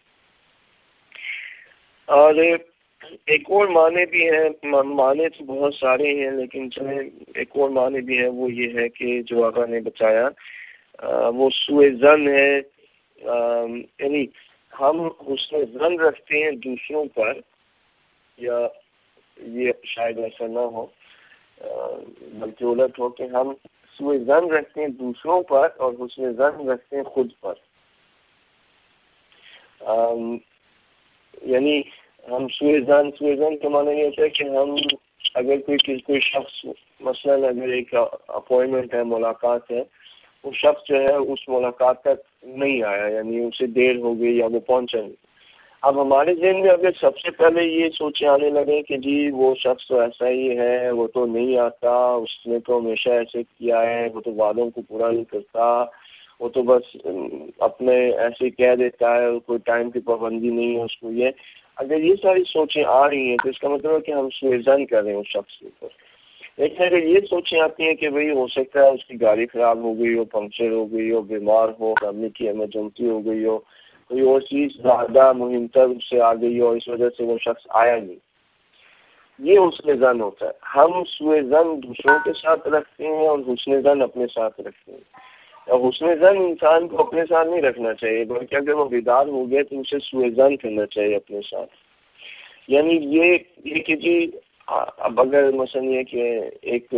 اور ایک اور معنی بھی ہے، معنی تو بہت سارے ہیں لیکن چلیں ایک اور معنی بھی ہے، وہ یہ ہے کہ جو آقا نے بتایا وہ سوء ظن ہے. یعنی ہم حسن ظن رکھتے ہیں دوسروں پر، یا یہ شاید ایسا نہ ہو بلکہ الٹ ہو کہ ہم سوء ظن رکھتے ہیں دوسروں پر اور حسن ظن رکھتے ہیں خود پر. یعنی ہم سوء ظن سوء ظن کا معنی یہ ہوتا ہے کہ ہم اگر کوئی کوئی شخص مثلاً اگر ایک اپوائنٹمنٹ ہے، ملاقات ہے، وہ شخص جو ہے اس ملاقات تک نہیں آیا، یعنی اسے دیر ہو گئی یا وہ پہنچا نہیں. اب ہمارے ذہن میں اگر سب سے پہلے یہ سوچیں آنے لگے کہ جی وہ شخص تو ایسا ہی ہے، وہ تو نہیں آتا، اس نے تو ہمیشہ ایسے کیا ہے، وہ تو وعدوں کو پورا نہیں کرتا، وہ تو بس اپنے ایسے کہہ دیتا ہے، کوئی ٹائم کی پابندی نہیں ہے اس کو. یہ اگر یہ ساری سوچیں آ رہی ہیں تو اس کا مطلب ہے کہ ہم سوء ظن کر رہے ہیں اس شخص کے اوپر. لیکن اگر یہ سوچیں آتی ہیں کہ بھئی ہو سکتا ہے اس کی گاڑی خراب ہو گئی ہو، پنکچر ہو گئی ہو، بیمار ہو، فیملی کی ایمرجنسی ہو گئی ہو، کوئی اور چیز زیادہ مہم تر اس سے آ گئی ہو، اس وجہ سے وہ شخص آیا نہیں، یہ حسن ظن ہوتا ہے. ہم سوء ظن دوسروں کے ساتھ رکھتے ہیں اور حسن ظن اپنے ساتھ رکھتے ہیں. اور حسن ظن انسان کو اپنے ساتھ نہیں رکھنا چاہیے بلکہ اگر وہ بیدار ہو گئے تو اسے سوء ظن کرنا چاہیے اپنے ساتھ. یعنی یہ یہ کہ جی اب اگر مثلا یہ کہ ایک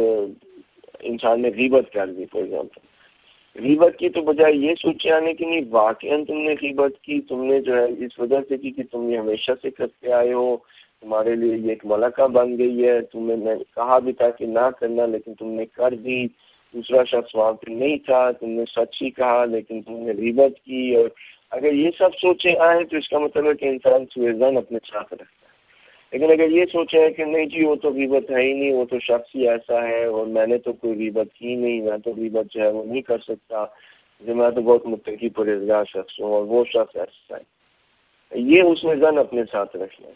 انسان نے غیبت کر دی فار ایگزامپل، غیبت کی تو بجائے یہ سوچے آنے کی نہیں واقعاً تم نے غیبت کی، تم نے جو ہے اس وجہ سے کی کہ تم یہ ہمیشہ سے کرتے آئے ہو، تمہارے لیے یہ ایک ملکہ بن گئی ہے، تمہیں میں کہا بھی تھا کہ نہ کرنا لیکن تم نے کر دی. دوسرا شخص وہاں پہ نہیں تھا، تم نے سچ ہی کہا لیکن تم نے غیبت کی. اور اگر یہ سب سوچیں آئیں تو اس کا مطلب ہے کہ انسان سوء ظن اپنے ساتھ رکھتا ہے. لیکن اگر یہ سوچا ہے کہ نہیں جی وہ تو غیبت ہے ہی نہیں، وہ تو شخص ہی ایسا ہے اور میں نے تو کوئی غیبت کی نہیں، میں تو غیبت جو ہے وہ نہیں کر سکتا، میں تو بہت متقی پرہیزگار شخص ہوں اور وہ شخص ایسا ہے، یہ حسن ظن اپنے ساتھ رکھنا ہے.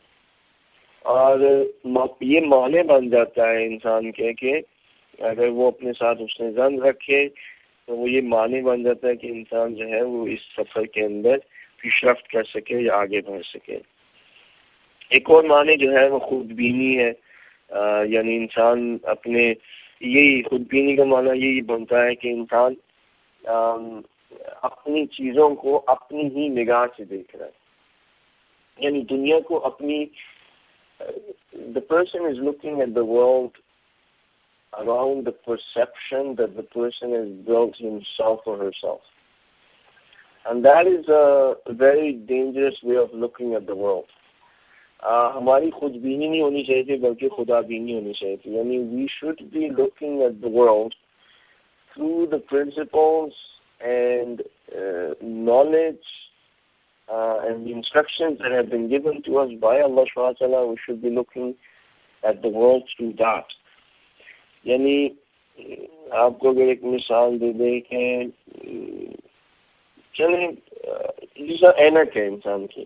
اور یہ معنی بن جاتا ہے انسان کے کہ اگر وہ اپنے ساتھ حسن ظن رکھے تو وہ یہ معنی بن جاتا ہے کہ انسان جو ہے وہ اس سفر کے اندر پیش رفت کر سکے یا آگے بڑھ سکے. ایک اور معنی جو ہے وہ خود بینی ہے، آ, یعنی انسان اپنے یہی خود بینی کا معنی یہی بنتا ہے کہ انسان آ, اپنی چیزوں کو اپنی ہی نگاہ سے دیکھ رہا ہے. یعنی دنیا کو اپنی the person is looking at the world around the perception that the person has built himself or herself. And that is a very dangerous way of looking at the world. Uh, ہماری خود بینی نہیں ہونی چاہیے تھی بلکہ خدا بینی ہونی چاہیے تھی. یعنی we should be looking at the world through the principles and uh, knowledge uh, and the instructions that have been given to us by Allah subhanahu wa ta'ala. We should be looking at the world through that. یعنی آپ کو اگر ایک مثال دے دیں کہ چلیں جیسا اینک ہے انسان کی،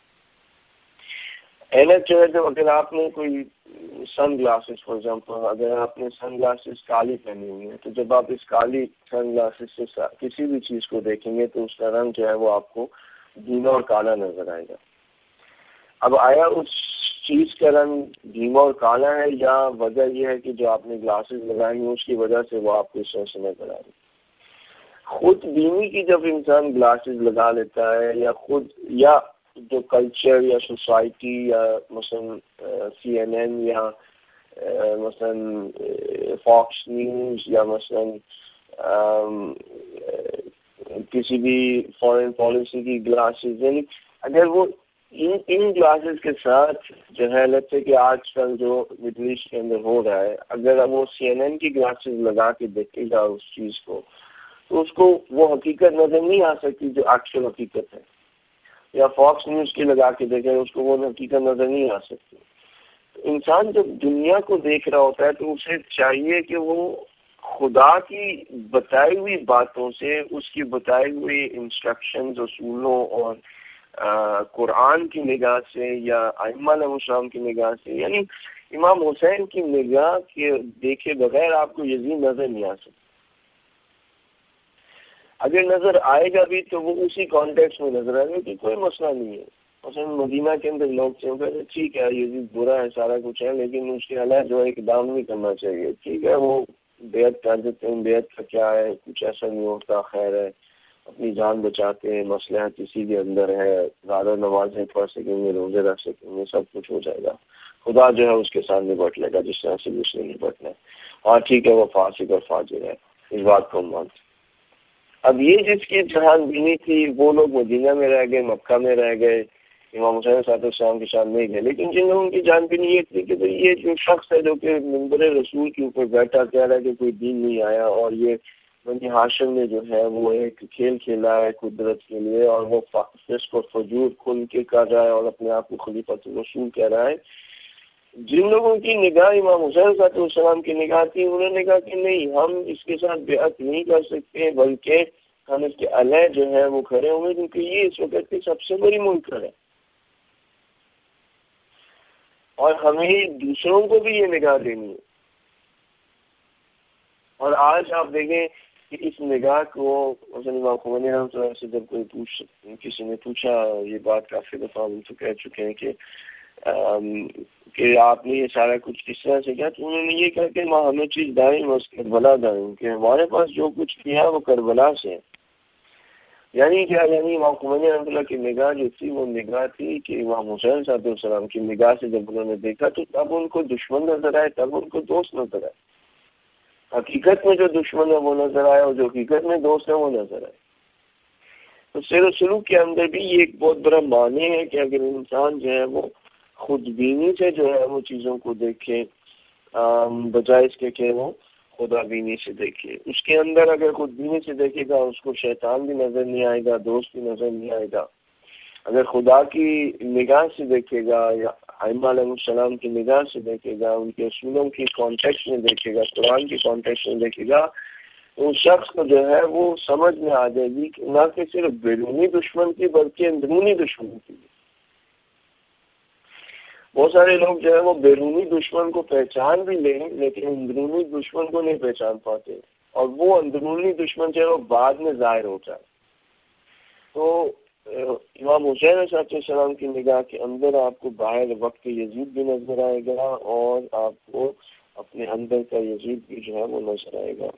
اینک جو ہے جب اگر آپ نے کوئی سن گلاسز فار ایگزامپل اگر آپ نے سن گلاسز کالی پہنی ہوئی ہے تو جب آپ اس کالی سن گلاسز سے کسی بھی چیز کو دیکھیں گے تو اس کا رنگ جو ہے وہ آپ کو دھیما اور کالا نظر آئے گا. اب آیا اس چیز کا رنگ دھیما اور کالا ہے یا وجہ یہ ہے کہ جو آپ نے گلاسز لگائی ہیں اس کی وجہ سے وہ آپ کو اس طرح سے نظر آ رہی. خود بینی کی جب انسان گلاسز لگا لیتا ہے یا خود یا جو کلچر یا سوسائٹی یا مثلا سی این این یا مثلا فاکس نیوز یا مثلا کسی بھی فارن پالیسی کی گلاسز، یعنی اگر وہ ان ان گلاسز کے ساتھ جو ہے لگتا ہے کہ آج کل جو مڈل ایسٹ کے اندر ہو رہا ہے، اگر وہ سی این این کی گلاسز لگا کے دیکھے گا اس چیز کو تو اس کو وہ حقیقت نظر نہیں آ سکتی جو ایکچوئل حقیقت ہے، یا فاکس نیوز کی لگا کے دیکھے اس کو وہ حقیقت نظر نہیں آ سکتی. انسان جب دنیا کو دیکھ رہا ہوتا ہے تو اسے چاہیے کہ وہ خدا کی بتائی ہوئی باتوں سے، اس کی بتائی ہوئی انسٹرکشنز، اصولوں اور قرآن کی نگاہ سے یا ائمہ علیہ السلام کی نگاہ سے، یعنی امام حسین کی نگاہ کے دیکھے بغیر آپ کو یزید نظر نہیں آ سکتا. اگر نظر آئے گا بھی تو وہ اسی کانٹیکس میں نظر آئے گا کہ کوئی مسئلہ نہیں ہے. مثلا مدینہ کے اندر لوگ چاہتے ٹھیک ہے یزید برا ہے سارا کچھ ہے لیکن اس کے علاوہ جو ہے اقدام نہیں کرنا چاہیے، ٹھیک ہے وہ بیعت کر دیتے ہیں، بیعت کا کیا ہے، کچھ ایسا نہیں ہوتا، خیر ہے، اپنی جان بچاتے ہیں، مصلحت اسی کے اندر ہے، زیادہ نمازیں پڑھ سکیں گے، روزے رکھ سکیں گے، سب کچھ ہو جائے گا، خدا جو ہے اس کے سامنے بٹ لے گا جس طرح سے بھی اس نے نپٹنا ہے. اور ٹھیک ہے وہ فاسق اور فاجر ہے، اس بات کو مانتے. اب یہ جس کی جہان بینی تھی وہ لوگ مدینہ میں رہ گئے، مکہ میں رہ گئے، امام حسین صاحب السلام کے ساتھ نہیں گئے. لیکن جن لوگوں کی جان بینی یہ تھی کہ یہ جو شخص ہے جو کہ منبر رسول کے اوپر بیٹھا کہہ رہا ہے کہ کوئی دین نہیں آیا اور یہ بنی ہاشم نے جو ہے وہ ایک کھیل کھیلا ہے قدرت کے لیے اور وہ فسق و فجور کھل کے کر رہا ہے اور اپنے آپ کو خلیفۃ رسول کہہ رہا ہے، جن لوگوں کی نگاہ امام حسین صاحب السلام کی نگاہ تھی انہوں نے کہا کہ نہیں ہم اس کے ساتھ بیعت نہیں کر سکتے بلکہ ہم اس کے علیہ جو ہے وہ کھڑے ہوئے کیونکہ یہ اس وقت کی سب سے بڑی منکر ہے اور ہمیں دوسروں کو بھی یہ نگاہ دینی ہے. اور آج آپ دیکھیں کہ اس نگاہ کو مثلا امام خمینی رحمۃ اللہ سے جب کوئی پوچھ کسی نے پوچھا، یہ بات کافی دفعہ ہم تو کہہ چکے ہیں کہ کہ آپ نے یہ سارا کچھ کس طرح سے کیا، تو انہوں نے یہ کہا کہ ماں ہمیں چیز دائیں بس کربلا دائیں کہ ہمارے پاس جو کچھ کیا وہ کربلا سے. یعنی کیا، یعنی امام خمینی رحمۃ اللہ کی نگاہ جو تھی وہ نگاہ تھی کہ امام حسین صاحب السلام کی نگاہ سے جب انہوں نے دیکھا تو تب ان کو دشمن نظر آئے، تب ان کو دوست نظر آئے. حقیقت میں جو دشمن ہے وہ نظر آیا اور جو حقیقت میں دوست ہے وہ نظر آئے. تو سیر و سلوک کے اندر بھی یہ ایک بہت بڑا معنی ہے کہ اگر انسان جو ہے وہ خود بینی سے جو ہے وہ چیزوں کو دیکھے بجائے اس کے کہ وہ خدا بینی سے دیکھے. اس کے اندر اگر خود بینی سے دیکھے گا اس کو شیطان بھی نظر نہیں آئے گا، دوست بھی نظر نہیں آئے گا. اگر خدا کی نگاہ سے دیکھے گا یا ائمہ علیہ السلام کی نگاہ سے دیکھے گا، ان کے اصولوں کی کانٹیکسٹ میں دیکھے گا، قرآن کی کانٹیکسٹ میں دیکھے گا، تو اس شخص کو جو ہے وہ سمجھ میں آ جائے گی کہ نہ کہ صرف بیرونی دشمن کی بلکہ اندرونی دشمن کی. بہت سارے لوگ جو ہے وہ بیرونی دشمن کو پہچان بھی لیں لیکن اندرونی دشمن کو نہیں پہچان پاتے اور وہ اندرونی دشمن جو ہے وہ بعد میں ظاہر ہوتا ہے. تو امام حسین علیہ السلام کی نگاہ کے اندر آپ کو باہر وقت یزید بھی نظر آئے گا اور آپ کو اپنے اندر کا یزید بھی جو ہے وہ نظر آئے گا.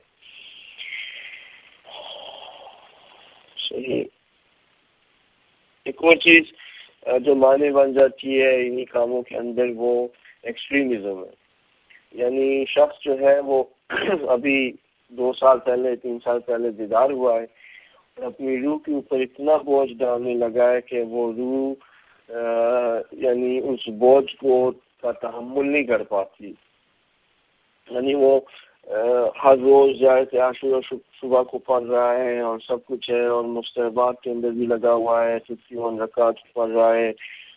صحیح. ایک اور چیز جو معنی بن جاتی ہے انہی کاموں کے اندر وہ ایکسٹریمزم ہے. یعنی شخص جو ہے وہ ابھی دو سال پہلے تین سال پہلے دیدار ہوا ہے اور اپنی روح کے اوپر اتنا بوجھ ڈالنے لگا ہے کہ وہ روح یعنی اس بوجھ کو کا تحمل نہیں کر پاتی. یعنی وہ ہر روز جائے عاشورہ صبح کو پڑھ رہا ہے اور سب کچھ ہے اور مستحبات کے اندر بھی لگا ہوا ہے، ففٹی ون رکعت پڑھ رہا ہے،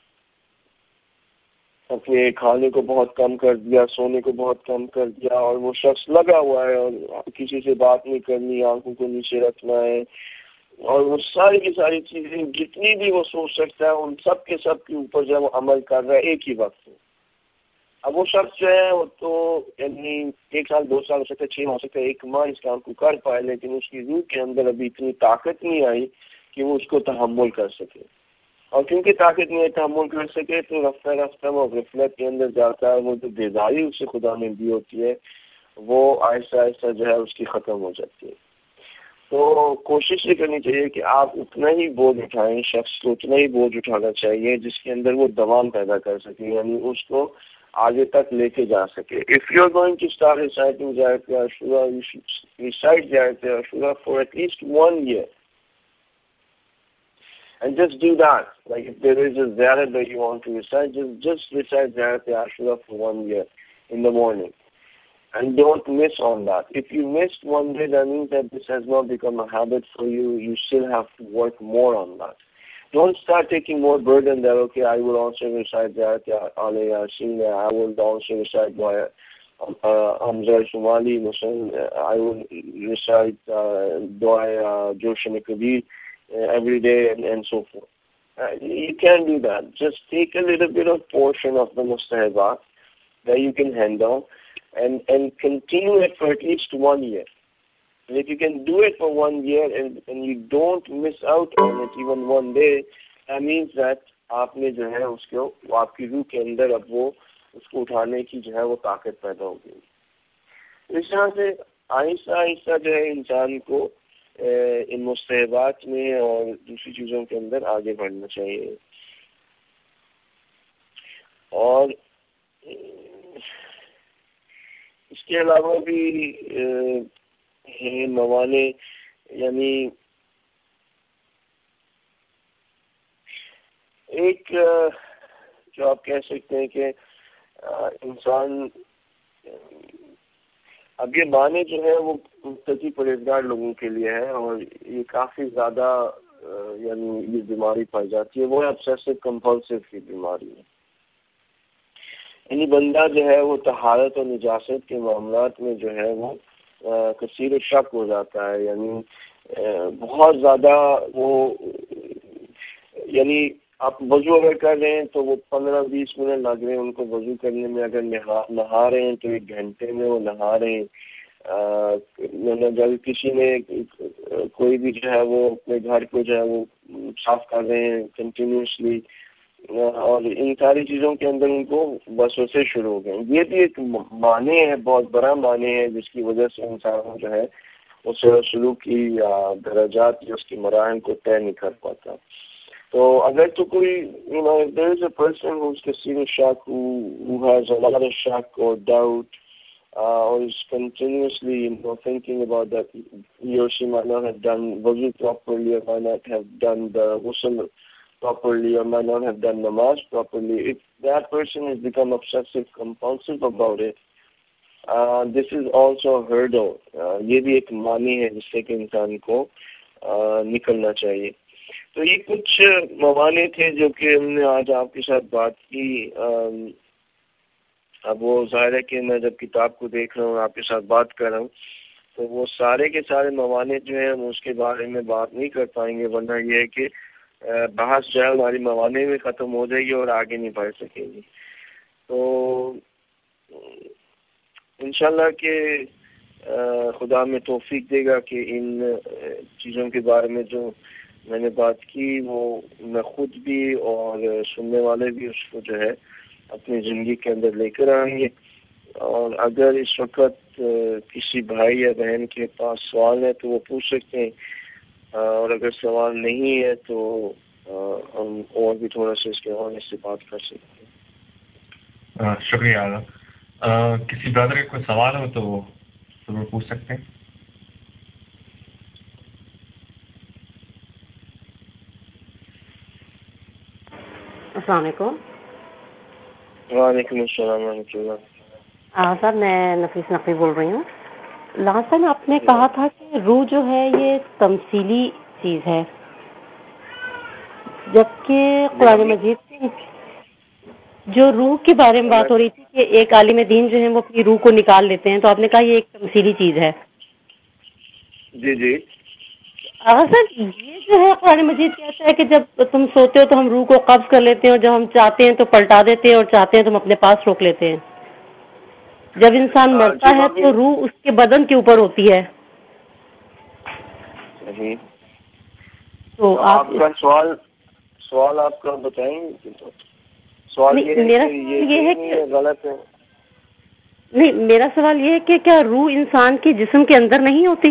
اپنے کھانے کو بہت کم کر دیا، سونے کو بہت کم کر دیا، اور وہ شخص لگا ہوا ہے اور کسی سے بات نہیں کرنی، آنکھوں کو نیچے رکھنا ہے، اور وہ ساری کی ساری چیزیں جتنی بھی وہ سوچ سکتا ہے ان سب کے سب کے اوپر جب وہ عمل کر رہا ہے ایک ہی وقت. اب وہ شخص جو ہے وہ تو یعنی ایک سال دو سال ہو سکتا ہے، چھ ہو سکتا ہے، ایک ماہ اس کام کو کر پائے، لیکن اس کی روح کے اندر ابھی اتنی طاقت نہیں آئی کہ وہ اس کو تحمل کر سکے. اور کیونکہ طاقت نہیں تحمل کر سکے تو رفتہ رفتہ وہ غفلت کے اندر جاتا ہے. وہ جو بیداری اس سے خدا نے دی ہوتی ہے وہ آہستہ آہستہ جو ہے اس کی ختم ہو جاتی ہے. تو کوشش یہ کرنی چاہیے کہ آپ اتنا ہی بوجھ اٹھائیں، شخص کو اتنا ہی بوجھ اٹھانا چاہیے جس کے اندر وہ دوام پیدا کر سکے، یعنی اس کو آگے تک لے کے جا سکے. If you are going to start reciting Jayat Ashura, you should recite Jayat Ashura for at least one year. And just do that. Like if there is a Ziyarah that you want to recite, just, just recite Jayat Ashura for one year in the morning. And don't miss on that. If you missed one day, that means that this has not become a habit for you. You still have to work more on that. Don't start taking more burden that, okay, I will also recite Jayat Ali Yasin, I will also recite Hamza Shumali, I will recite Dua Joshan Kabir every day and, and so forth. Uh, you can't do that. Just take a little bit of portion of the mustahabat that you can handle and, and continue it for at least one year. And if you can do it for one year and, and you don't miss out on it even one day, that means that آپ نے جو ہے اس کو آپ کی روح کے اندر اب وہ اس کو اٹھانے کی جو ہے وہ طاقت پیدا ہو گئی. اس طرح سے آہستہ آہستہ جو ہے انسان کو ان مستحبات میں اور دوسری چیزوں کے اندر آگے بڑھنا چاہیے. اور اس کے علاوہ بھی ہیں موانع، یعنی ایک جو آپ کہہ سکتے ہیں کہ انسان اب یہ معنی جو ہے وہ متقی پرہیزگار لوگوں کے لیے ہے، اور یہ کافی زیادہ یعنی یہ بیماری پائی جاتی ہے، وہ obsessive compulsive کی بیماری ہے. یعنی بندہ جو ہے وہ طہارت اور نجاست کے معاملات میں جو ہے وہ کثیر شک ہو جاتا ہے. یعنی بہت زیادہ وہ یعنی آپ وضو اگر کر رہے ہیں تو وہ پندرہ بیس منٹ لگ رہے ہیں ان کو وضو کرنے میں، اگر نہا نہا رہے ہیں تو ایک گھنٹے میں وہ نہا رہے ہیں. جب کسی نے کوئی بھی جو ہے وہ اپنے گھر کو جو ہے وہ صاف کر رہے ہیں کنٹینیوسلی، اور ان ساری چیزوں کے اندر ان کو وسوسے شروع ہو گئے. یہ بھی ایک معنی ہے، بہت بڑا معنی ہے، جس کی وجہ سے انسان جو ہے اس سلوک کی درجات یا اس کی مراحل کو طے نہیں کر پاتا. تو اگر تو کوئی you know if there is a person who's considered shock, who who has a lot of shock or doubt uh, or is continuously you know thinking about that he or she might not have done wudu properly, or might not have done the ghusl properly, or might not have done namaz properly, if that person has become obsessive compulsive about it, uh, this is also a hurdle. uh, یہ بھی ایک معنی ہے جس سے کہ انسان کو uh, نکلنا چاہیے. تو یہ کچھ موانع تھے جو کہ ہم نے آج آپ کے ساتھ بات کی. اب وہ ظاہر ہے کہ میں جب کتاب کو دیکھ رہا ہوں آپ کے ساتھ بات کر رہا ہوں تو وہ سارے کے سارے موانع جو ہیں ہم اس کے بارے میں بات نہیں کر پائیں گے، ورنہ یہ ہے کہ بحث جو ہے ہماری موانع میں ختم ہو جائے گی اور آگے نہیں بڑھ سکیں گی. تو انشاءاللہ کہ خدا میں توفیق دے گا کہ ان چیزوں کے بارے میں جو میں نے بات کی وہ میں خود بھی اور سننے والے بھی اس کو جو ہے اپنی زندگی کے اندر لے کر آئیں گے. اور اگر اس وقت کسی بھائی یا بہن کے پاس سوال ہے تو وہ پوچھ سکتے ہیں، اور اگر سوال نہیں ہے تو ہم اور بھی تھوڑا سا اس کے حوالے سے بات کر سکتے ہیں. شکریہ اعلیٰ. کسی برادر کا کوئی سوال ہو تو ضرور پوچھ سکتے ہیں. السلام علیکم. وعلیکم السلام ورحمۃ اللہ. سر میں نفیس نقوی بول رہی ہوں. لاسٹ ٹائم آپ نے کہا تھا کہ روح جو ہے یہ تمثیلی چیز ہے، جبکہ قرآن مجید سے جو روح کے بارے میں بات ہو رہی تھی کہ ایک عالم دین جو ہے وہ اپنی روح کو نکال لیتے ہیں، تو آپ نے کہا یہ ایک تمثیلی چیز ہے. جی جی اگر سر یہ جو ہے قرآن مجید کہتا ہے کہ جب تم سوتے ہو تو ہم روح کو قبض کر لیتے ہیں، اور جب ہم چاہتے ہیں تو پلٹا دیتے ہیں، اور چاہتے ہیں تو ہم اپنے پاس روک لیتے ہیں. جب انسان مرتا ہے تو روح اس کے بدن کے اوپر ہوتی ہے. صحیح. تو آپ کا سوال سوال آپ کا بتائیں گے؟ سوال یہ ہے کہ یہ ہے غلط ہے. نہیں، میرا سوال یہ ہے کہ کیا روح انسان کے جسم کے اندر نہیں ہوتی؟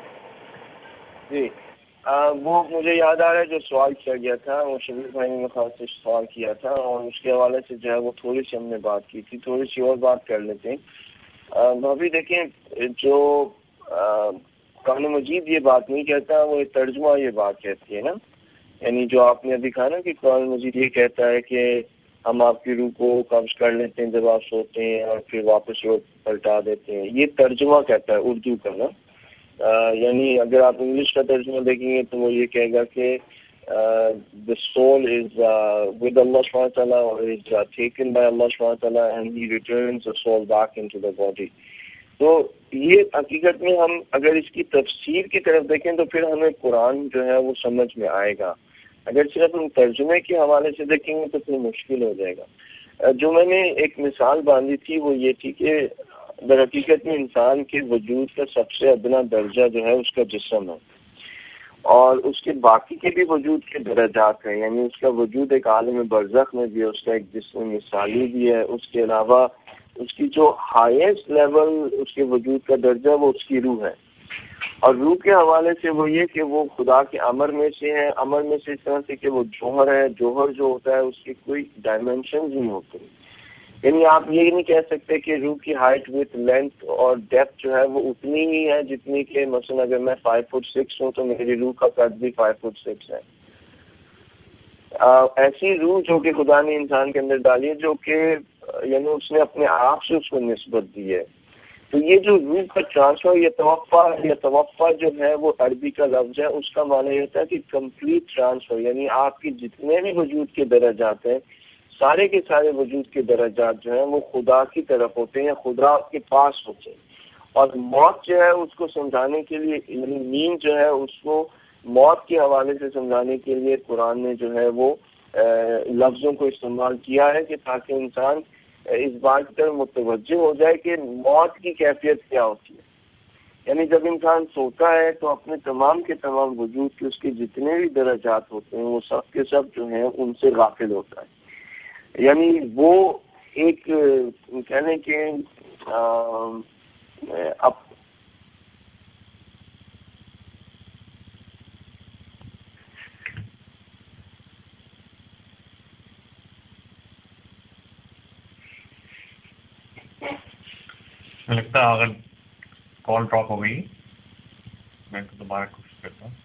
جی وہ مجھے یاد آ رہا ہے جو سوال کیا گیا تھا، وہ شبیر بھائی نے خاص سے سوال کیا تھا، اور اس کے حوالے سے جو ہے وہ تھوڑی سی ہم نے بات کی تھی. تھوڑی سی اور بات کر لیتے ہیں. بھابھی دیکھیں، جو قرآن مجید یہ بات نہیں کہتا، وہ ترجمہ یہ بات کہتی ہے نا. یعنی جو آپ نے ابھی کہا نا کہ قرآن مجید یہ کہتا ہے کہ ہم آپ کی روح کو قبض کر لیتے ہیں جب آپ سوتے ہیں اور پھر واپس وہ پلٹا دیتے ہیں، یہ ترجمہ کہتا ہے اردو کا نا. Uh, یعنی اگر آپ انگلش کا ترجمہ دیکھیں گے تو وہ یہ کہے گا کہ the soul is uh, with Allah subhanahu wa ta'ala or is uh, taken by Allah subhanahu wa ta'ala and he returns the soul back into the body. تو یہ حقیقت میں ہم اگر اس کی تفسیر کی طرف دیکھیں تو پھر ہمیں قرآن جو ہے وہ سمجھ میں آئے گا. اگر صرف ہم ترجمے کے حوالے سے دیکھیں گے تو پھر مشکل ہو جائے گا. جو میں نے ایک مثال باندھی تھی وہ یہ تھی کہ در حقیقت میں انسان کے وجود کا سب سے ادنا درجہ جو ہے اس کا جسم ہے، اور اس کے باقی کے بھی وجود کے درجات ہیں. یعنی اس کا وجود ایک عالم برزخ میں بھی ہے، اس کا ایک جسم مثالی بھی ہے. اس کے علاوہ اس کی جو ہائیسٹ لیول اس کے وجود کا درجہ وہ اس کی روح ہے. اور روح کے حوالے سے وہ یہ کہ وہ خدا کے امر میں سے ہے. امر میں سے اس طرح سے کہ وہ جوہر ہے. جوہر جو ہوتا ہے اس کی کوئی ڈائمینشنز نہیں ہوتی. یعنی آپ یہ نہیں کہہ سکتے کہ روح کی ہائٹ وتھ لینتھ اور ڈیپتھ جو ہے وہ اتنی ہی ہے جتنی کہ مثلا اگر میں فائیو فٹ سکس ہوں تو میری روح کا قد بھی فائیو فٹ سکس ہے. آ, ایسی روح جو کہ خدا نے انسان کے اندر ڈالی ہے، جو کہ یعنی اس نے اپنے آپ سے اس کو نسبت دی ہے. تو یہ جو روح کا ٹرانسفر، یہ توفع یا توفع جو ہے وہ عربی کا لفظ ہے. اس کا معنی یہ ہوتا ہے کہ کمپلیٹ ٹرانسفر، یعنی آپ کی جتنے بھی وجود کے درجات ہیں، سارے کے سارے وجود کے درجات جو ہیں وہ خدا کی طرف ہوتے ہیں یا خدا کے پاس ہوتے ہیں. اور موت جو ہے اس کو سمجھانے کے لیے، یعنی نیند جو ہے اس کو موت کے حوالے سے سمجھانے کے لیے قرآن نے جو ہے وہ لفظوں کو استعمال کیا ہے کہ تاکہ انسان اس بات کی طرف متوجہ ہو جائے کہ موت کی کیفیت کیا ہوتی ہے. یعنی جب انسان سوتا ہے تو اپنے تمام کے تمام وجود کے اس کے جتنے بھی درجات ہوتے ہیں وہ سب کے سب جو ہیں ان سے غافل ہوتا ہے. یعنی وہ ایک کہنے کے اب لگتا ہے اگر کال ڈراپ ہو گئی میں تو دوبارہ کوشش کرتا ہوں.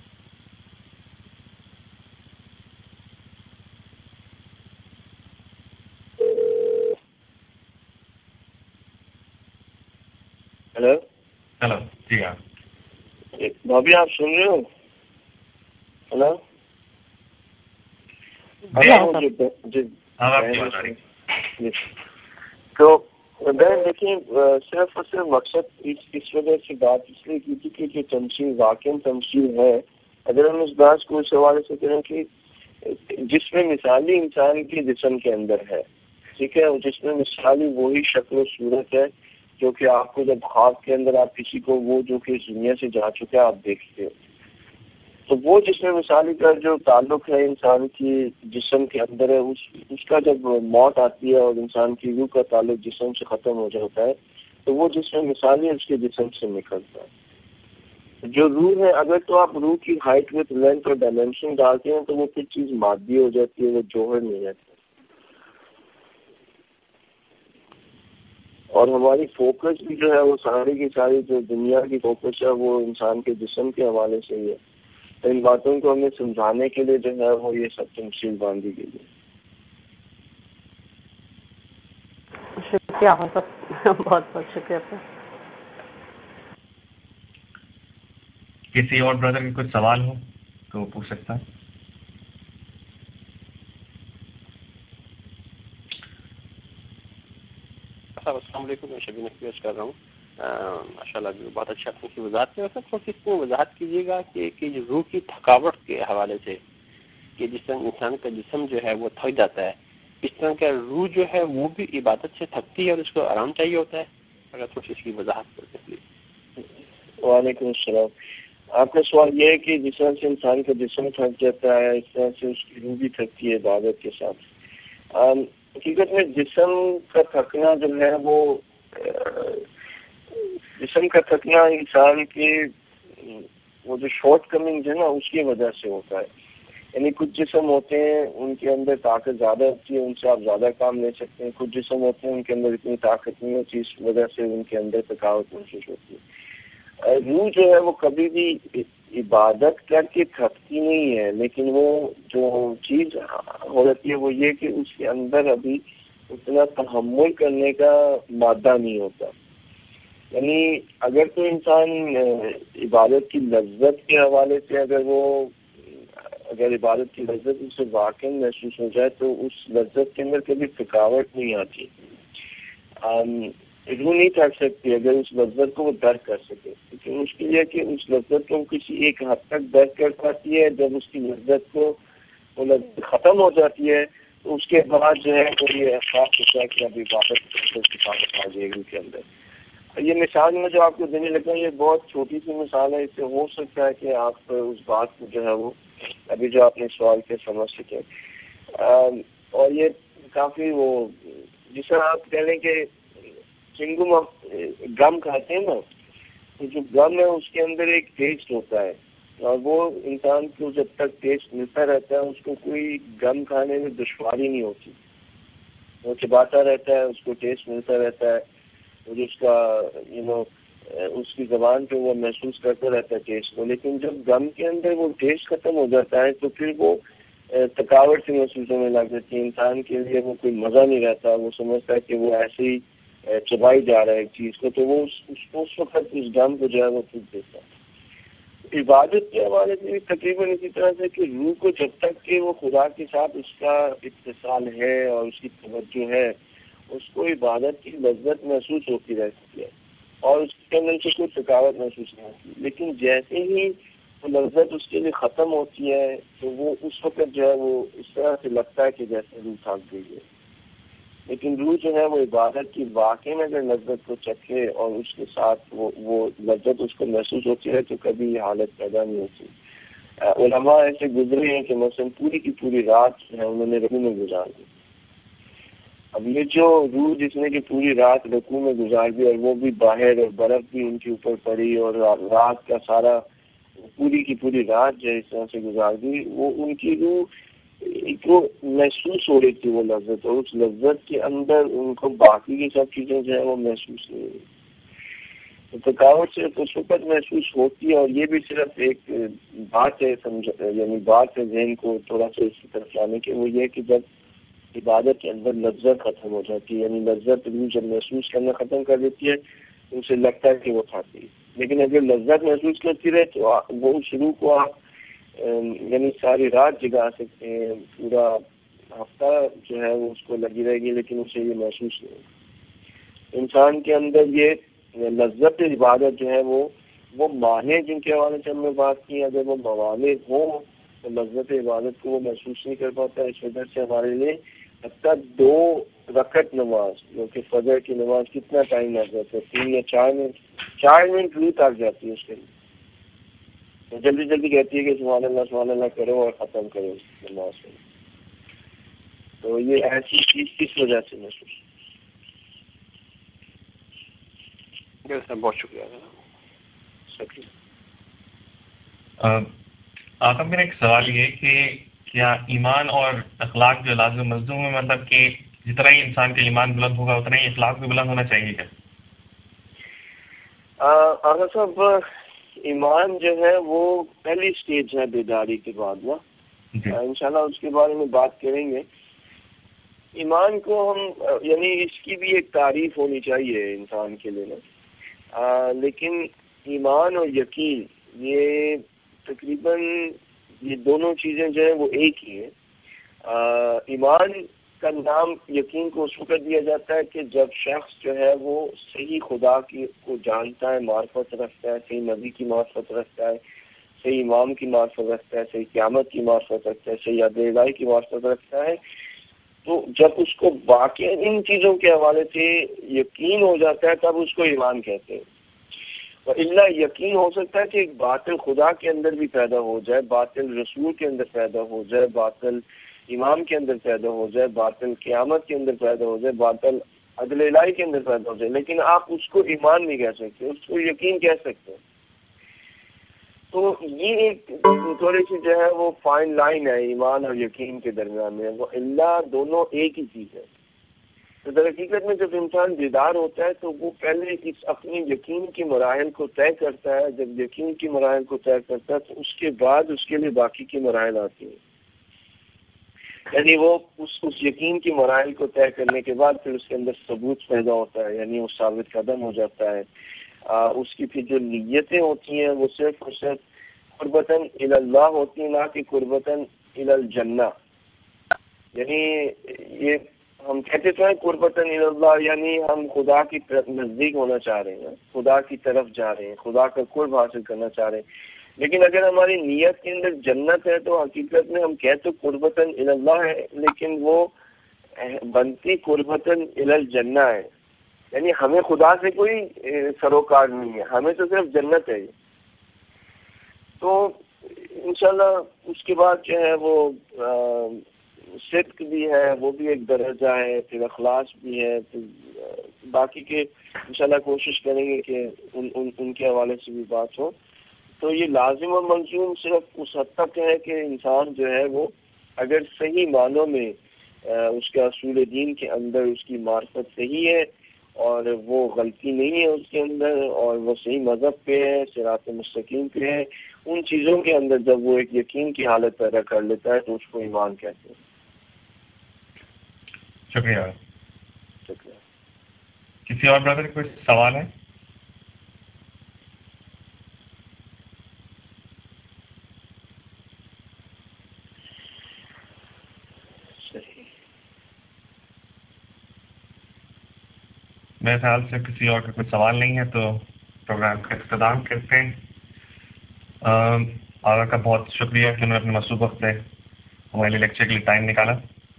ہیلو ہیلو جی ہاں بھابھی آپ سن رہے ہو؟ ہیلو جی جی. تو بہن دیکھیں، صرف اور صرف مقصد اس وجہ سے بات اس لیے کی تھی کہ تمثیل واقعی تمثیل ہے. اگر ہم اس بات کو اس حوالے سے کریں کہ جس میں مثالی انسان کے جسم کے اندر ہے، ٹھیک ہے، جس میں مثالی وہی شکل و صورت ہے جو کہ آپ کو جب خواب کے اندر آپ کسی کو وہ جو کہ اس دنیا سے جا چکا ہے آپ دیکھتے ہو، تو وہ جس میں مثالی کا جو تعلق ہے انسان کی جسم کے اندر ہے، اس اس کا جب موت آتی ہے اور انسان کی روح کا تعلق جسم سے ختم ہو جاتا ہے تو وہ جس میں مثالی اس کے جسم سے نکلتا ہے. جو روح ہے، اگر تو آپ روح کی ہائٹ وتھ لینتھ اور ڈائمینشن ڈالتے ہیں تو وہ پھر چیز مادی ہو جاتی ہے، وہ جوہر نہیں رہتی. اور ہماری فوکس بھی جو ہے وہ ساری کی ساری جو دنیا کی فوکس ہے وہ انسان کے جسم کے حوالے سے ہی ہے. تو ان باتوں کو ہمیں سمجھانے کے لیے جو ہے وہ یہ سب تمثیل باندھی گئی ہے. شکریہ بہت بہت شکریہ. کسی اور بردر کے کچھ سوال ہو تو پوچھ سکتا ہے. السلام علیکم، میں شبیر پیش کر رہا ہوں. ماشاء اللہ بہت اچھا آپ کی وضاحت ہے. سب کچھ اس کو وضاحت کیجیے گا کہ کہ روح کی تھکاوٹ کے حوالے سے کہ جس طرح انسان کا جسم جو ہے وہ تھک جاتا ہے، اس طرح کا روح جو ہے وہ بھی عبادت سے تھکتی ہے اور اس کو آرام چاہیے ہوتا ہے. اگر کچھ اس کی وضاحت کرتے پلیز. وعلیکم السلام. آپ کا سوال یہ ہے کہ جس طرح سے انسان کا جسم تھک جاتا ہے اس طرح سے اس کی روح بھی تھکتی ہے عبادت کے ساتھ. حقیقت میں جسم کا تھکنا جو ہے وہ جسم کا تھکنا انسان کے وہ جو شارٹ کمنگ ہے نا اس کی وجہ سے ہوتا ہے. یعنی کچھ جسم ہوتے ہیں ان کے اندر طاقت زیادہ ہوتی ہے، ان سے آپ زیادہ کام لے سکتے ہیں. کچھ جسم ہوتے ہیں ان کے اندر اتنی طاقت نہیں ہوتی، اس وجہ سے ان کے اندر تھکاوٹ محسوس ہوتی ہے. روح جو ہے وہ کبھی بھی عبادت کر کے تھکتی نہیں ہے، لیکن وہ جو چیز ہو جاتی ہے وہ یہ کہ اس کے اندر ابھی اتنا تحمل کرنے کا مادہ نہیں ہوتا. یعنی اگر تو انسان عبادت کی لذت کے حوالے سے اگر وہ اگر عبادت کی لذت اسے واقعی محسوس ہو جائے تو اس لذت کے اندر کبھی تھکاوٹ نہیں آتی. روح نہیں تھک سکتی اگر اس لذت کو وہ درک کر سکے، لیکن مشکل یہ کہ اس لذت کو کسی ایک حد تک درک کر پاتی ہے. جب اس کی لذت کو وہ لذت ختم ہو جاتی ہے تو اس کے بعد جو ہے وہ یہ احساس ہوتا ہے کہ اب عبادت تھکاوٹ آ جائے گی کے اندر. یہ مثال میں جو آپ کو دینے لگا یہ بہت چھوٹی سی مثال ہے، اس سے ہو سکتا ہے کہ آپ اس بات کو جو ہے وہ ابھی جو آپ نے سوال کے سمجھ سکیں. اور یہ کافی وہ جس طرح آپ کہہ لیں کہ چنگم گم کھاتے ہیں نا، تو جو گم ہے اس کے اندر ایک ٹیسٹ ہوتا ہے اور وہ انسان کو جب تک ٹیسٹ ملتا رہتا ہے اس کو کوئی گم کھانے میں دشواری نہیں ہوتی. وہ چباتا رہتا ہے، اس کو ٹیسٹ ملتا رہتا ہے، اور اس کا یو نو اس کی زبان پہ وہ محسوس کرتا رہتا ہے ٹیسٹ کو. لیکن جب گم کے اندر وہ ٹیسٹ ختم ہو جاتا ہے تو پھر وہ تھکاوٹ سے محسوس ہونے لگ جاتی ہے. انسان کے لیے وہ کوئی مزہ نہیں رہتا، وہ سمجھتا ہے کہ وہ ایسے ہی چبائی جا رہا ہے ایک چیز کو، تو وہ اس وقت اس گم کو جو ہے وہ پھینک دیتا ہے. عبادت کے حوالے سے بھی تقریباً اسی طرح سے کہ روح کو جب تک کہ وہ خدا کے ساتھ اس کا اتصال ہے اور اس کی توجہ ہے اس کو عبادت کی لذت محسوس ہوتی رہتی ہے اور اس کے اندر سے کوئی تھکاوٹ محسوس نہیں ہوتی. لیکن جیسے ہی وہ لذت اس کے لیے ختم ہوتی ہے تو وہ اس وقت جو ہے وہ اس طرح سے لگتا ہے کہ جیسے روح تھک گئی ہے. لیکن روح جو ہے وہ عبادت کی واقعی میں اگر لذت کو چکھے اور اس کے ساتھ وہ وہ لذت اس کو محسوس ہوتی ہے تو کبھی یہ حالت پیدا نہیں ہوتی. علماء ایسے گزرے ہیں کہ مثلا پوری کی پوری رات جو ہے انہوں نے رکوع میں گزار دی. اب یہ جو روح جس نے کہ پوری رات رکوع میں گزار دی اور وہ بھی باہر اور برف بھی ان کے اوپر پڑی اور رات کا سارا پوری کی پوری رات جو ہے اس طرح سے گزار دی، وہ ان کی روح کو محسوس ہو رہی تھی وہ لذت، اور اس لذت کے اندر ان کو باقی کی سب چیزیں جو ہے وہ محسوس نہیں ہوئی. تو تھکاوٹ سے اس وقت محسوس ہوتی ہے. اور یہ بھی صرف ایک بات ہے سمجھ یعنی بات ہے ذہن کو تھوڑا سا اس کی طرف لانے کے، وہ یہ کہ جب عبادت کے اندر لذت ختم ہو جاتی ہے، یعنی لذت روح جب محسوس کرنا ختم کر دیتی ہے تو اسے لگتا ہے کہ وہ کھاتی ہے. لیکن اگر لذت محسوس کرتی رہے تو وہ اس روح کو آپ یعنی ساری رات جگا سکتے ہیں، پورا ہفتہ جو ہے وہ اس کو لگی رہے گی لیکن اسے یہ محسوس نہیں ہوگا. انسان کے اندر یہ لذت عبادت جو ہے وہ وہ معنی جن کے حوالے سے ہم نے بات کی، اگر وہ موانع ہوں تو لذت عبادت کو وہ محسوس نہیں کر پاتا. اس وجہ سے ہمارے لیے حتیٰ دو رکعت نماز جو کہ فجر کی نماز کتنا ٹائم لگ جاتا ہے، تین یا چار منٹ چار منٹ روح تک جاتی ہے اس کے لیے. جلدی جلدی کہتی ہے کہ سبحان اللہ سبحان اللہ کرو اور ختم کرو نماز کو. تو یہ ایسی چیز کس وجہ سے محسوس. بہت شکریہ. شکریہ. آپ کا میرا ایک سوال یہ کہ کیا ایمان اور اخلاق جو لازم ملزوم ہے، مطلب کہ جتنا ہی انسان کا ایمان بلند ہوگا اتنا ہی اخلاق بھی بلند ہونا چاہیے کیا؟ آغا صاحب ایمان جو ہے وہ پہلی سٹیج ہے بیداری کے بعد نا، انشاءاللہ اس کے بارے میں بات کریں گے. ایمان کو ہم یعنی اس کی بھی ایک تعریف ہونی چاہیے انسان کے لیے نا، لیکن ایمان اور یقین یہ تقریباً یہ دونوں چیزیں جو ہیں وہ ایک ہی ہیں. ایمان کا نام یقین کو اس وقت دیا جاتا ہے کہ جب شخص جو ہے وہ صحیح خدا کی کو جانتا ہے، معرفت رکھتا ہے، صحیح نبی کی معرفت رکھتا ہے، صحیح امام کی معرفت رکھتا ہے، صحیح قیامت کی معرفت رکھتا ہے، صحیح عدل الہی کی معرفت رکھتا ہے. تو جب اس کو واقع ان چیزوں کے حوالے سے یقین ہو جاتا ہے تب اس کو ایمان کہتے ہیں. اور اللہ یقین ہو سکتا ہے کہ ایک باطل خدا کے اندر بھی پیدا ہو جائے، باطل رسول کے اندر پیدا ہو جائے، باطل امام کے اندر پیدا ہو جائے، باطل قیامت کے اندر پیدا ہو جائے، باطل عدل الہی کے اندر پیدا ہو جائے، لیکن آپ اس کو ایمان نہیں کہہ سکتے، اس کو یقین کہہ سکتے ہیں. تو یہ ایک تھوڑی سی جو ہے وہ فائن لائن ہے ایمان اور یقین کے درمیان میں. وہ اللہ دونوں ایک ہی چیز ہے. تو در حقیقت میں جب انسان بیدار ہوتا ہے تو وہ پہلے اس اپنے یقین کی مراحل کو طے کرتا ہے. جب یقین کی مراحل کو طے کرتا ہے تو اس کے بعد اس کے لیے باقی کی مراحل آتی ہیں. یعنی وہ اس اس یقین کی مراحل کو طے کرنے کے بعد پھر اس کے اندر ثبوت پیدا ہوتا ہے، یعنی وہ ثابت قدم ہو جاتا ہے. آ, اس کی پھر جو نیتیں ہوتی ہیں وہ صرف اور صرف قربتاً الی اللہ ہوتی ہیں، نہ کہ قربتاً الی الجنہ. یعنی یہ ہم کہتے تو ہیں قربتاً الی اللہ، یعنی ہم خدا کی طرف نزدیک ہونا چاہ رہے ہیں، خدا کی طرف جا رہے ہیں، خدا کا قرب حاصل کرنا چاہ رہے ہیں. لیکن اگر ہماری نیت کے اندر جنت ہے تو حقیقت میں ہم کہتے قربتاً الی اللہ ہے، لیکن وہ بنتی قربتاً الی الجنہ ہے. یعنی ہمیں خدا سے کوئی سروکار نہیں ہے، ہمیں تو صرف جنت ہے. تو انشاءاللہ اس کے بعد جو ہے وہ صدق بھی ہے، وہ بھی ایک درجہ ہے، پھر اخلاص بھی ہے. پھر باقی کے انشاءاللہ کوشش کریں گے کہ ان ان ان کے حوالے سے بھی بات ہو. تو یہ لازم و ملزوم صرف اس حد تک ہے کہ انسان جو ہے وہ اگر صحیح معنوں میں اس کے اصول دین کے اندر اس کی معرفت صحیح ہے اور وہ غلطی نہیں ہے اس کے اندر، اور وہ صحیح مذہب پہ ہے، صراط مستقیم پہ ہے، ان چیزوں کے اندر جب وہ ایک یقین کی حالت پیدا کر لیتا ہے تو اس کو ایمان کہتے ہیں. شکریہ. شکریہ. کسی اور برادر کوئی سوال ہے؟ میرے خیال سے کسی اور کا کوئی سوال نہیں ہے تو پروگرام کا اختتام کرتے ہیں. آغا کا بہت شکریہ کہ انہوں نے اپنے مصروف وقت سے ہمارے لیے لیکچر کے لیے ٹائم نکالا.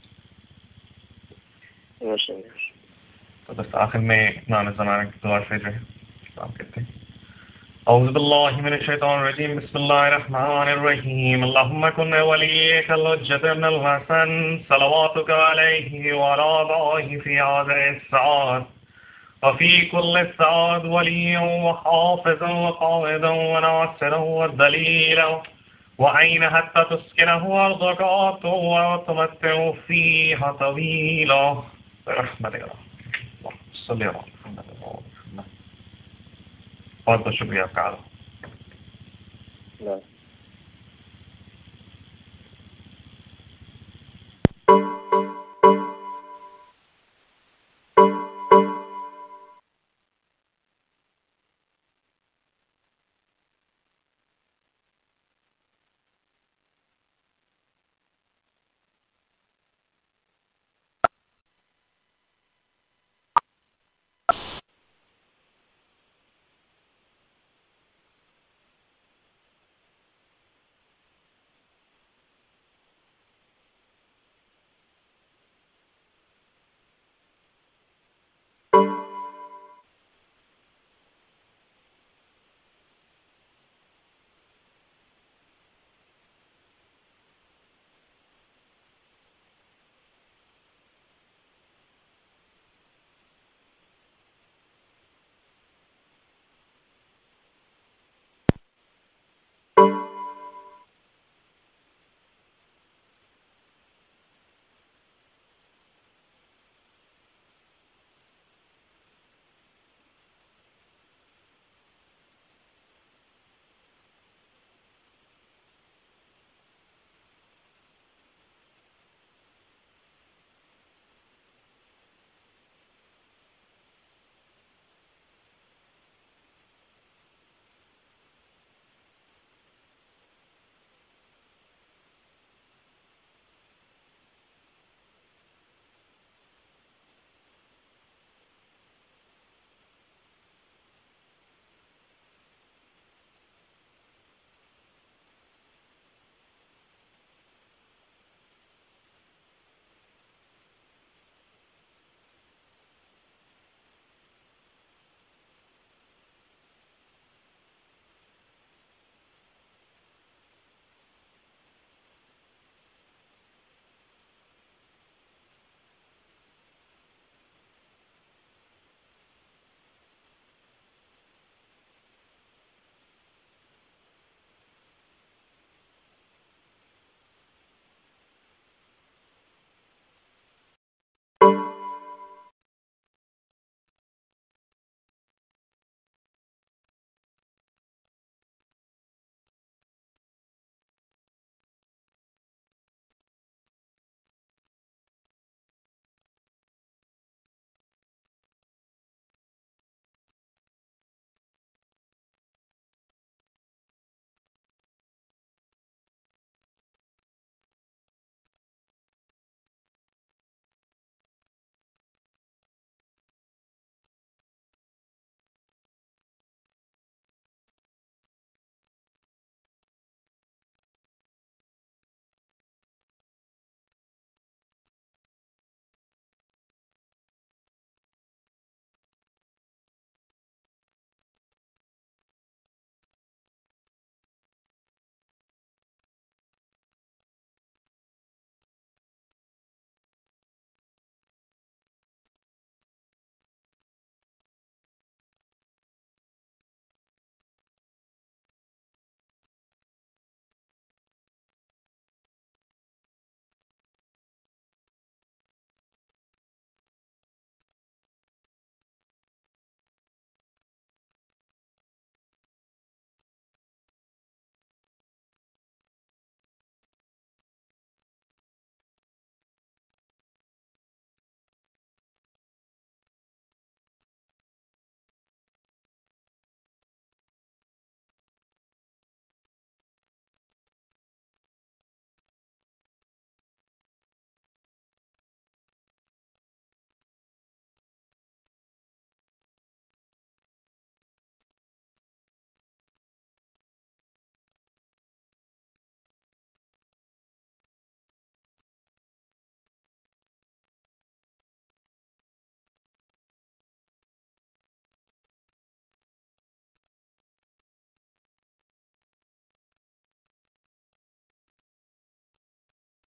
تو بس آخر میں نام زمانہ کی دعا سے جو ہے کام کرتے ہیں. اعوذ باللہ من الشیطان الرجیم، بسم اللہ الرحمن الرحیم. اللہم کن ولیک الحجۃ ابن الحسن صلواتک علیہ وعلی آبائہ فی هذه الساعات وفي كل السعاد وليا وحافظا وقائدا وناصرا ودليلا وعين حتى تسكنه أرضك وتمتع فيها طويلا برحمتك. صلی اللہ علیہ وسلم. بہت بہت شکریہ آپ کا.